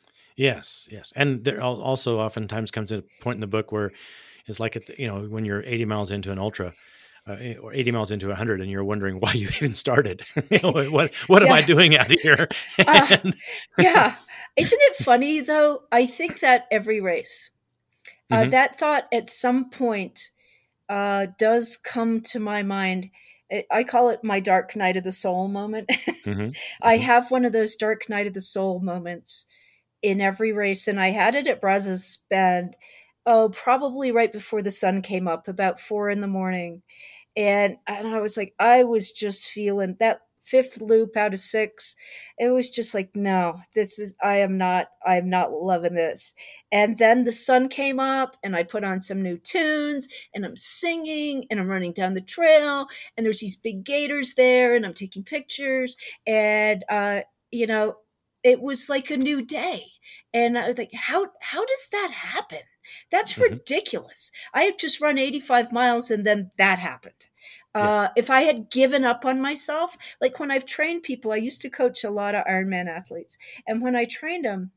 Yes, yes, and there al- also oftentimes comes a point in the book where it's like at the, you know when you're eighty miles into an ultra. Uh, or eighty miles into one hundred, and you're wondering why you even started. You know, what what am Yeah. I doing out here? Uh, And- yeah. Isn't it funny though? I think that every race, uh, Mhm. that thought at some point uh, does come to my mind. It- I call it my dark night of the soul moment. Mhm. I Mhm. have one of those dark night of the soul moments in every race, and I had it at Brazos Bend. Oh, probably right before the sun came up, about four in the morning. And and I was like, I was just feeling that fifth loop out of six. It was just like, no, this is I am not I am not loving this. And then the sun came up, and I put on some new tunes, and I'm singing, and I'm running down the trail, and there's these big gators there, and I'm taking pictures, and uh, you know, it was like a new day. And I was like, how how does that happen? That's Mm-hmm. ridiculous. I had just run eighty-five miles and then that happened. Yeah. Uh, if I had given up on myself, like when I've trained people, I used to coach a lot of Ironman athletes. And when I trained them,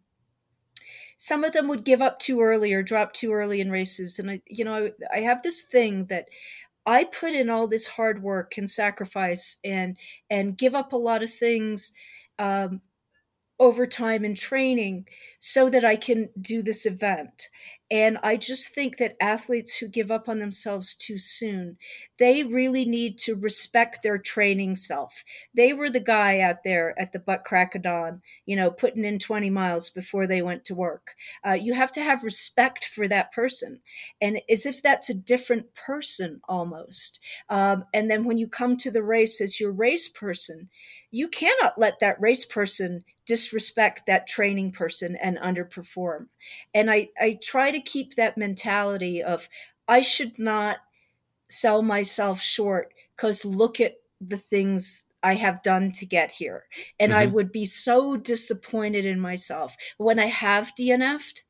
some of them would give up too early or drop too early in races. And I, you know, I, I have this thing that I put in all this hard work and sacrifice and, and give up a lot of things, um, over time in training so that I can do this event. And I just think that athletes who give up on themselves too soon, they really need to respect their training self. They were the guy out there at the butt crack of dawn, you know, putting in twenty miles before they went to work. Uh, you have to have respect for that person. And as if that's a different person almost. Um, and then when you come to the race as your race person, you cannot let that race person disrespect that training person and underperform. And I, I try to keep that mentality of I should not sell myself short because look at the things I have done to get here. And mm-hmm. I would be so disappointed in myself. When I have D N F'd,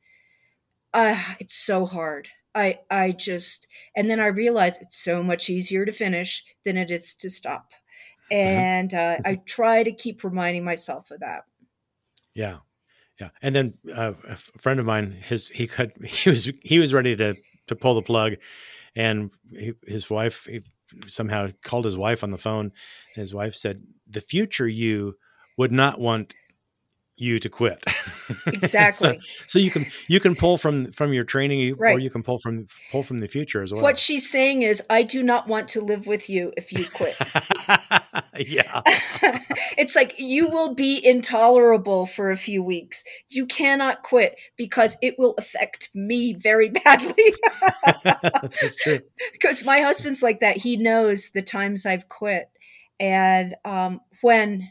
uh, it's so hard. I, I just, and then I realize it's so much easier to finish than it is to stop. And uh, I try to keep reminding myself of that. Yeah. Yeah. And then uh, a friend of mine, his, he cut, he was, he was ready to, to pull the plug, and he, his wife he somehow called his wife on the phone. And his wife said, the future you would not want you to quit. Exactly. so, so you can, you can pull from, from your training, right. or you can pull from, pull from the future as well. What she's saying is, I do not want to live with you if you quit. Yeah. It's like, you will be intolerable for a few weeks. You cannot quit because it will affect me very badly. That's true. Because my husband's like that. He knows the times I've quit. And um, when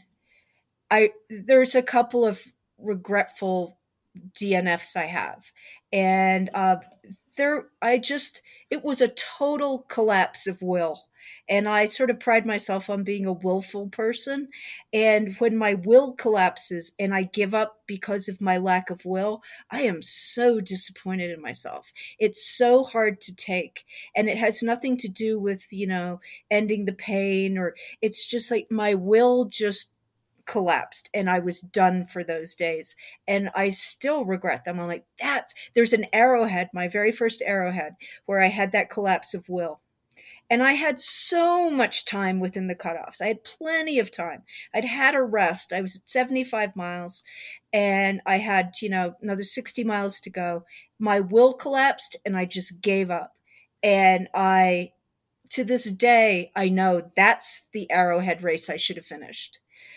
I, there's a couple of regretful D N Fs I have. And uh, there, I just, it was a total collapse of will. And I sort of pride myself on being a willful person. And when my will collapses and I give up because of my lack of will, I am so disappointed in myself. It's so hard to take. And it has nothing to do with, you know, ending the pain, or it's just like my will just collapsed and I was done for those days. And I still regret them. I'm like, that's, there's an arrowhead, my very first arrowhead, where I had that collapse of will. And I had so much time within the cutoffs. I had plenty of time. I'd had a rest. I was at seventy-five miles and I had, you know, another sixty miles to go. My will collapsed and I just gave up. And I, to this day, I know that's the arrowhead race I should have finished.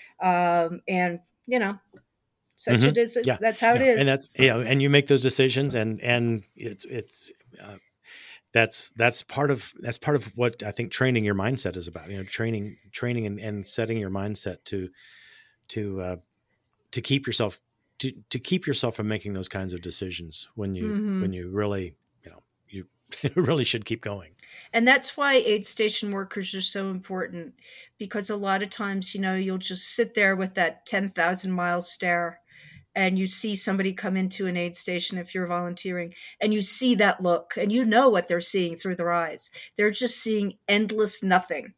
Um, and you know, such mm-hmm. it is. Yeah. That's how yeah. it is. And that's, you know, and you make those decisions, and, and it's, it's, uh, that's, that's part of, that's part of what I think training your mindset is about, you know, training, training and, and setting your mindset to, to, uh, to keep yourself, to, to keep yourself from making those kinds of decisions when you, mm-hmm. when you really, you know, you really should keep going. And that's why aid station workers are so important, because a lot of times, you know, you'll just sit there with that ten thousand mile stare and you see somebody come into an aid station if you're volunteering, and you see that look and you know what they're seeing through their eyes. They're just seeing endless nothing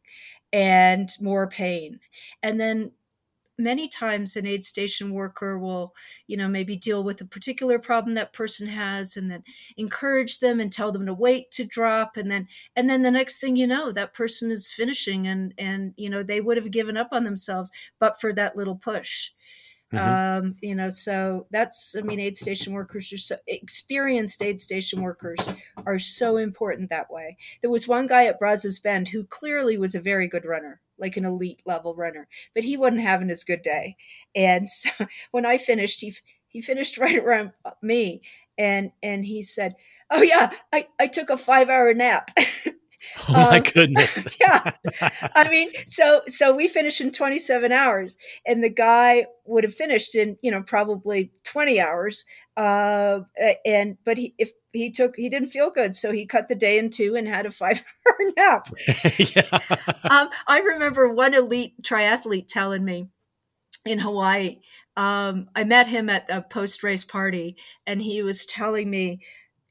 and more pain. And then many times an aid station worker will, you know, maybe deal with a particular problem that person has and then encourage them and tell them to wait to drop. And then, and then the next thing you know, that person is finishing and, and, you know, they would have given up on themselves, but for that little push. Mm-hmm. Um, you know, so that's, I mean, aid station workers are so experienced. Aid station workers are so important that way. There was one guy at Brazos Bend who clearly was a very good runner, like an elite level runner, but he wasn't having his good day. And so when I finished, he, he finished right around me. And, and he said, oh yeah, I, I took a five hour nap. Oh my um, goodness. Yeah. I mean, so, so we finished in twenty-seven hours and the guy would have finished in, you know, probably twenty hours. Uh, and, but he, if he took, he didn't feel good. So he cut the day in two and had a five hour nap. Yeah. um, I remember one elite triathlete telling me in Hawaii, um, I met him at a post-race party and he was telling me,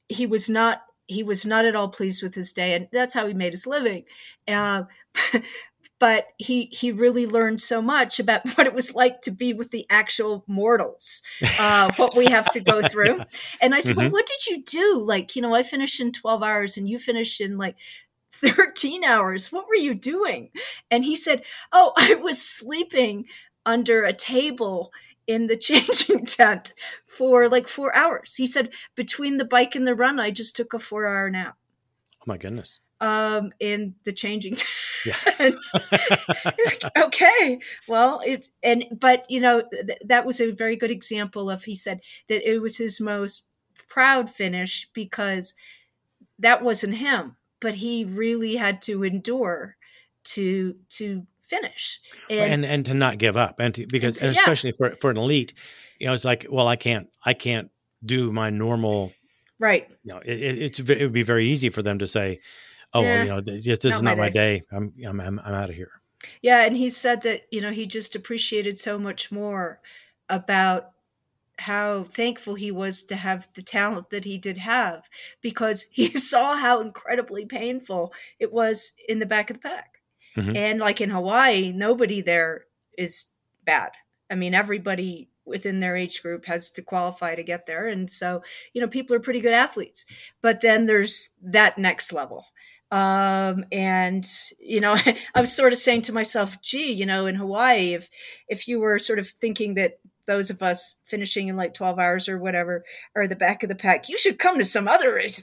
he was not he was not at all pleased with his day, and that's how he made his living. Uh, but he he really learned so much about what it was like to be with the actual mortals, uh, what we have to go through. And I said, mm-hmm. well, what did you do? Like, you know, I finished in twelve hours and you finished in like thirteen hours. What were you doing? And he said, oh, I was sleeping under a table in the changing tent for like four hours. He said, between the bike and the run, I just took a four hour nap. Oh my goodness. Um, in the changing tent. Yeah. Okay. Well, it, and, but you know, th- that was a very good example of, he said that it was his most proud finish because that wasn't him, but he really had to endure to, to finish and, and and to not give up, and to, because and to, and especially yeah. for for an elite, you know, it's like, well, I can't I can't do my normal, right? You know, it, it's it would be very easy for them to say, oh, yeah. well, you know, this, this not is not my day. day. I'm I'm I'm, I'm out of here. Yeah, and he said that, you know, he just appreciated so much more about how thankful he was to have the talent that he did have, because he saw how incredibly painful it was in the back of the pack. Mm-hmm. And like in Hawaii, nobody there is bad. I mean, everybody within their age group has to qualify to get there. And so, you know, people are pretty good athletes. But then there's that next level. Um, and, you know, I was sort of saying to myself, gee, you know, in Hawaii, if if you were sort of thinking that those of us finishing in like twelve hours or whatever are the back of the pack, you should come to some other races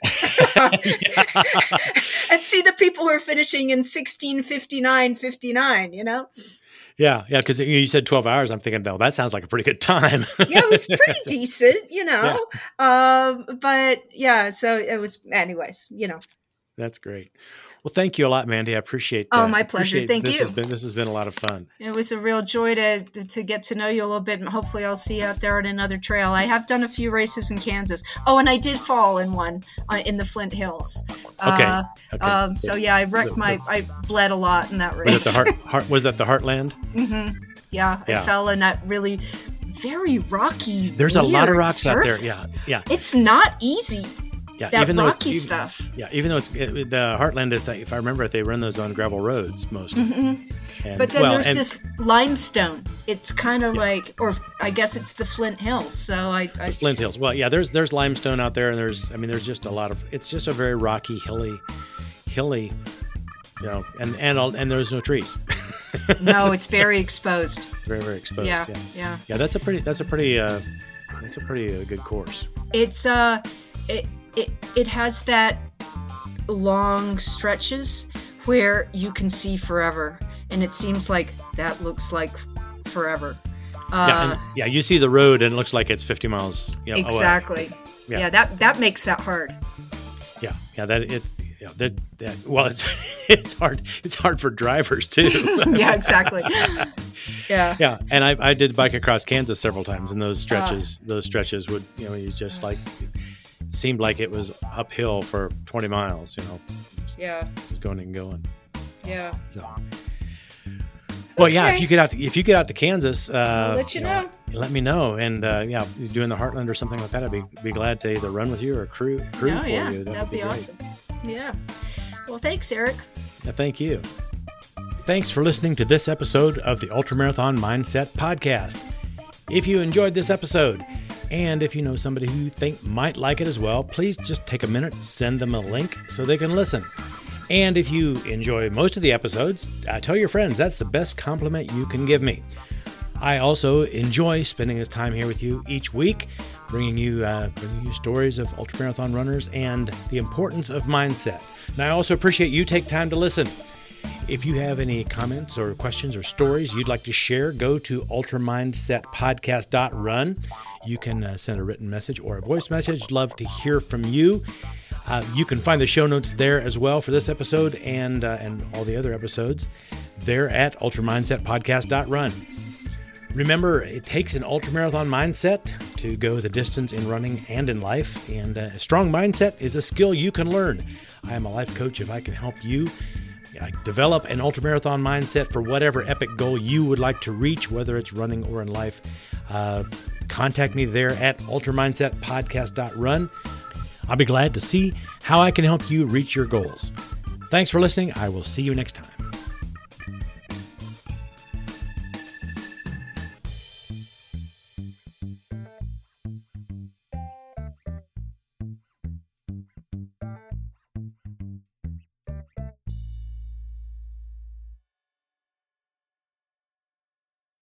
and see the people who are finishing in sixteen fifty-nine fifty-nine, you know? Yeah. Yeah. Cause you said twelve hours. I'm thinking, though, that sounds like a pretty good time. Yeah. It was pretty decent, you know? Yeah. Um, but yeah, so it was, anyways, you know. That's great. Well, thank you a lot, Mandy. I appreciate Oh, uh, my pleasure. Thank this you. Has been, this has been a lot of fun. It was a real joy to to get to know you a little bit, and hopefully I'll see you out there on another trail. I have done a few races in Kansas. Oh, and I did fall in one uh, in the Flint Hills. Okay. Uh, okay. Um, so yeah, I wrecked my, I bled a lot in that race. Was that the heart, heart was that the Heartland? Mm-hmm. Yeah, yeah, I fell in that really very rocky, There's a lot of rocks surface. out there. Yeah, yeah. It's not easy. Yeah, that even though rocky it's, stuff. Even, yeah, even though it's it, the Heartland, if, if I remember it, they run those on gravel roads mostly. Mm-hmm. And, but then well, there's and, this limestone. It's kind of yeah. like, or I guess it's the Flint Hills. So I, I the Flint Hills. Well, yeah, there's there's limestone out there, and there's I mean there's just a lot of. It's just a very rocky, hilly, hilly, you know, and and and there's no trees. No, it's very exposed. Very very exposed. Yeah, yeah, yeah. Yeah, that's a pretty that's a pretty uh, that's a pretty uh, good course. It's uh, it. It it has that long stretches where you can see forever, and it seems like that looks like forever. Uh, yeah, and, yeah, you see the road, and it looks like it's fifty miles. You know, exactly. Yeah. yeah, that that makes that hard. Yeah, yeah, that it's yeah, that that well, it's it's hard. It's hard for drivers too. Yeah, exactly. Yeah, yeah, and I I did bike across Kansas several times, and those stretches uh, those stretches would you know you just like. Seemed like it was uphill for twenty miles, you know. Just, yeah. Just going and going. Yeah. So. Well, okay. yeah. If you get out, to, if you get out to Kansas, uh, I'll let you, you know, know. Let me know, and uh, yeah, doing the Heartland or something like that, I'd be be glad to either run with you or crew crew oh, for yeah. you. That would be, be awesome. Yeah. Well, thanks, Eric. Yeah, thank you. Thanks for listening to this episode of the Ultramarathon Mindset Podcast. If you enjoyed this episode, and if you know somebody who you think might like it as well, please just take a minute, send them a link so they can listen. And if you enjoy most of the episodes, uh, tell your friends. That's the best compliment you can give me. I also enjoy spending this time here with you each week, bringing you uh, bringing you stories of ultramarathon runners and the importance of mindset. And I also appreciate you take time to listen. If you have any comments or questions or stories you'd like to share, go to ultramindset podcast dot run. You can uh, send a written message or a voice message. Love to hear from you. Uh, you can find the show notes there as well for this episode and uh, and all the other episodes there at ultramindset podcast dot run. Remember, it takes an ultramarathon mindset to go the distance in running and in life, and a strong mindset is a skill you can learn. I am a life coach. If I can help you develop an ultramarathon mindset for whatever epic goal you would like to reach, whether it's running or in life, uh, contact me there at ultramindset podcast dot run. I'll be glad to see how I can help you reach your goals. Thanks for listening. I will see you next time.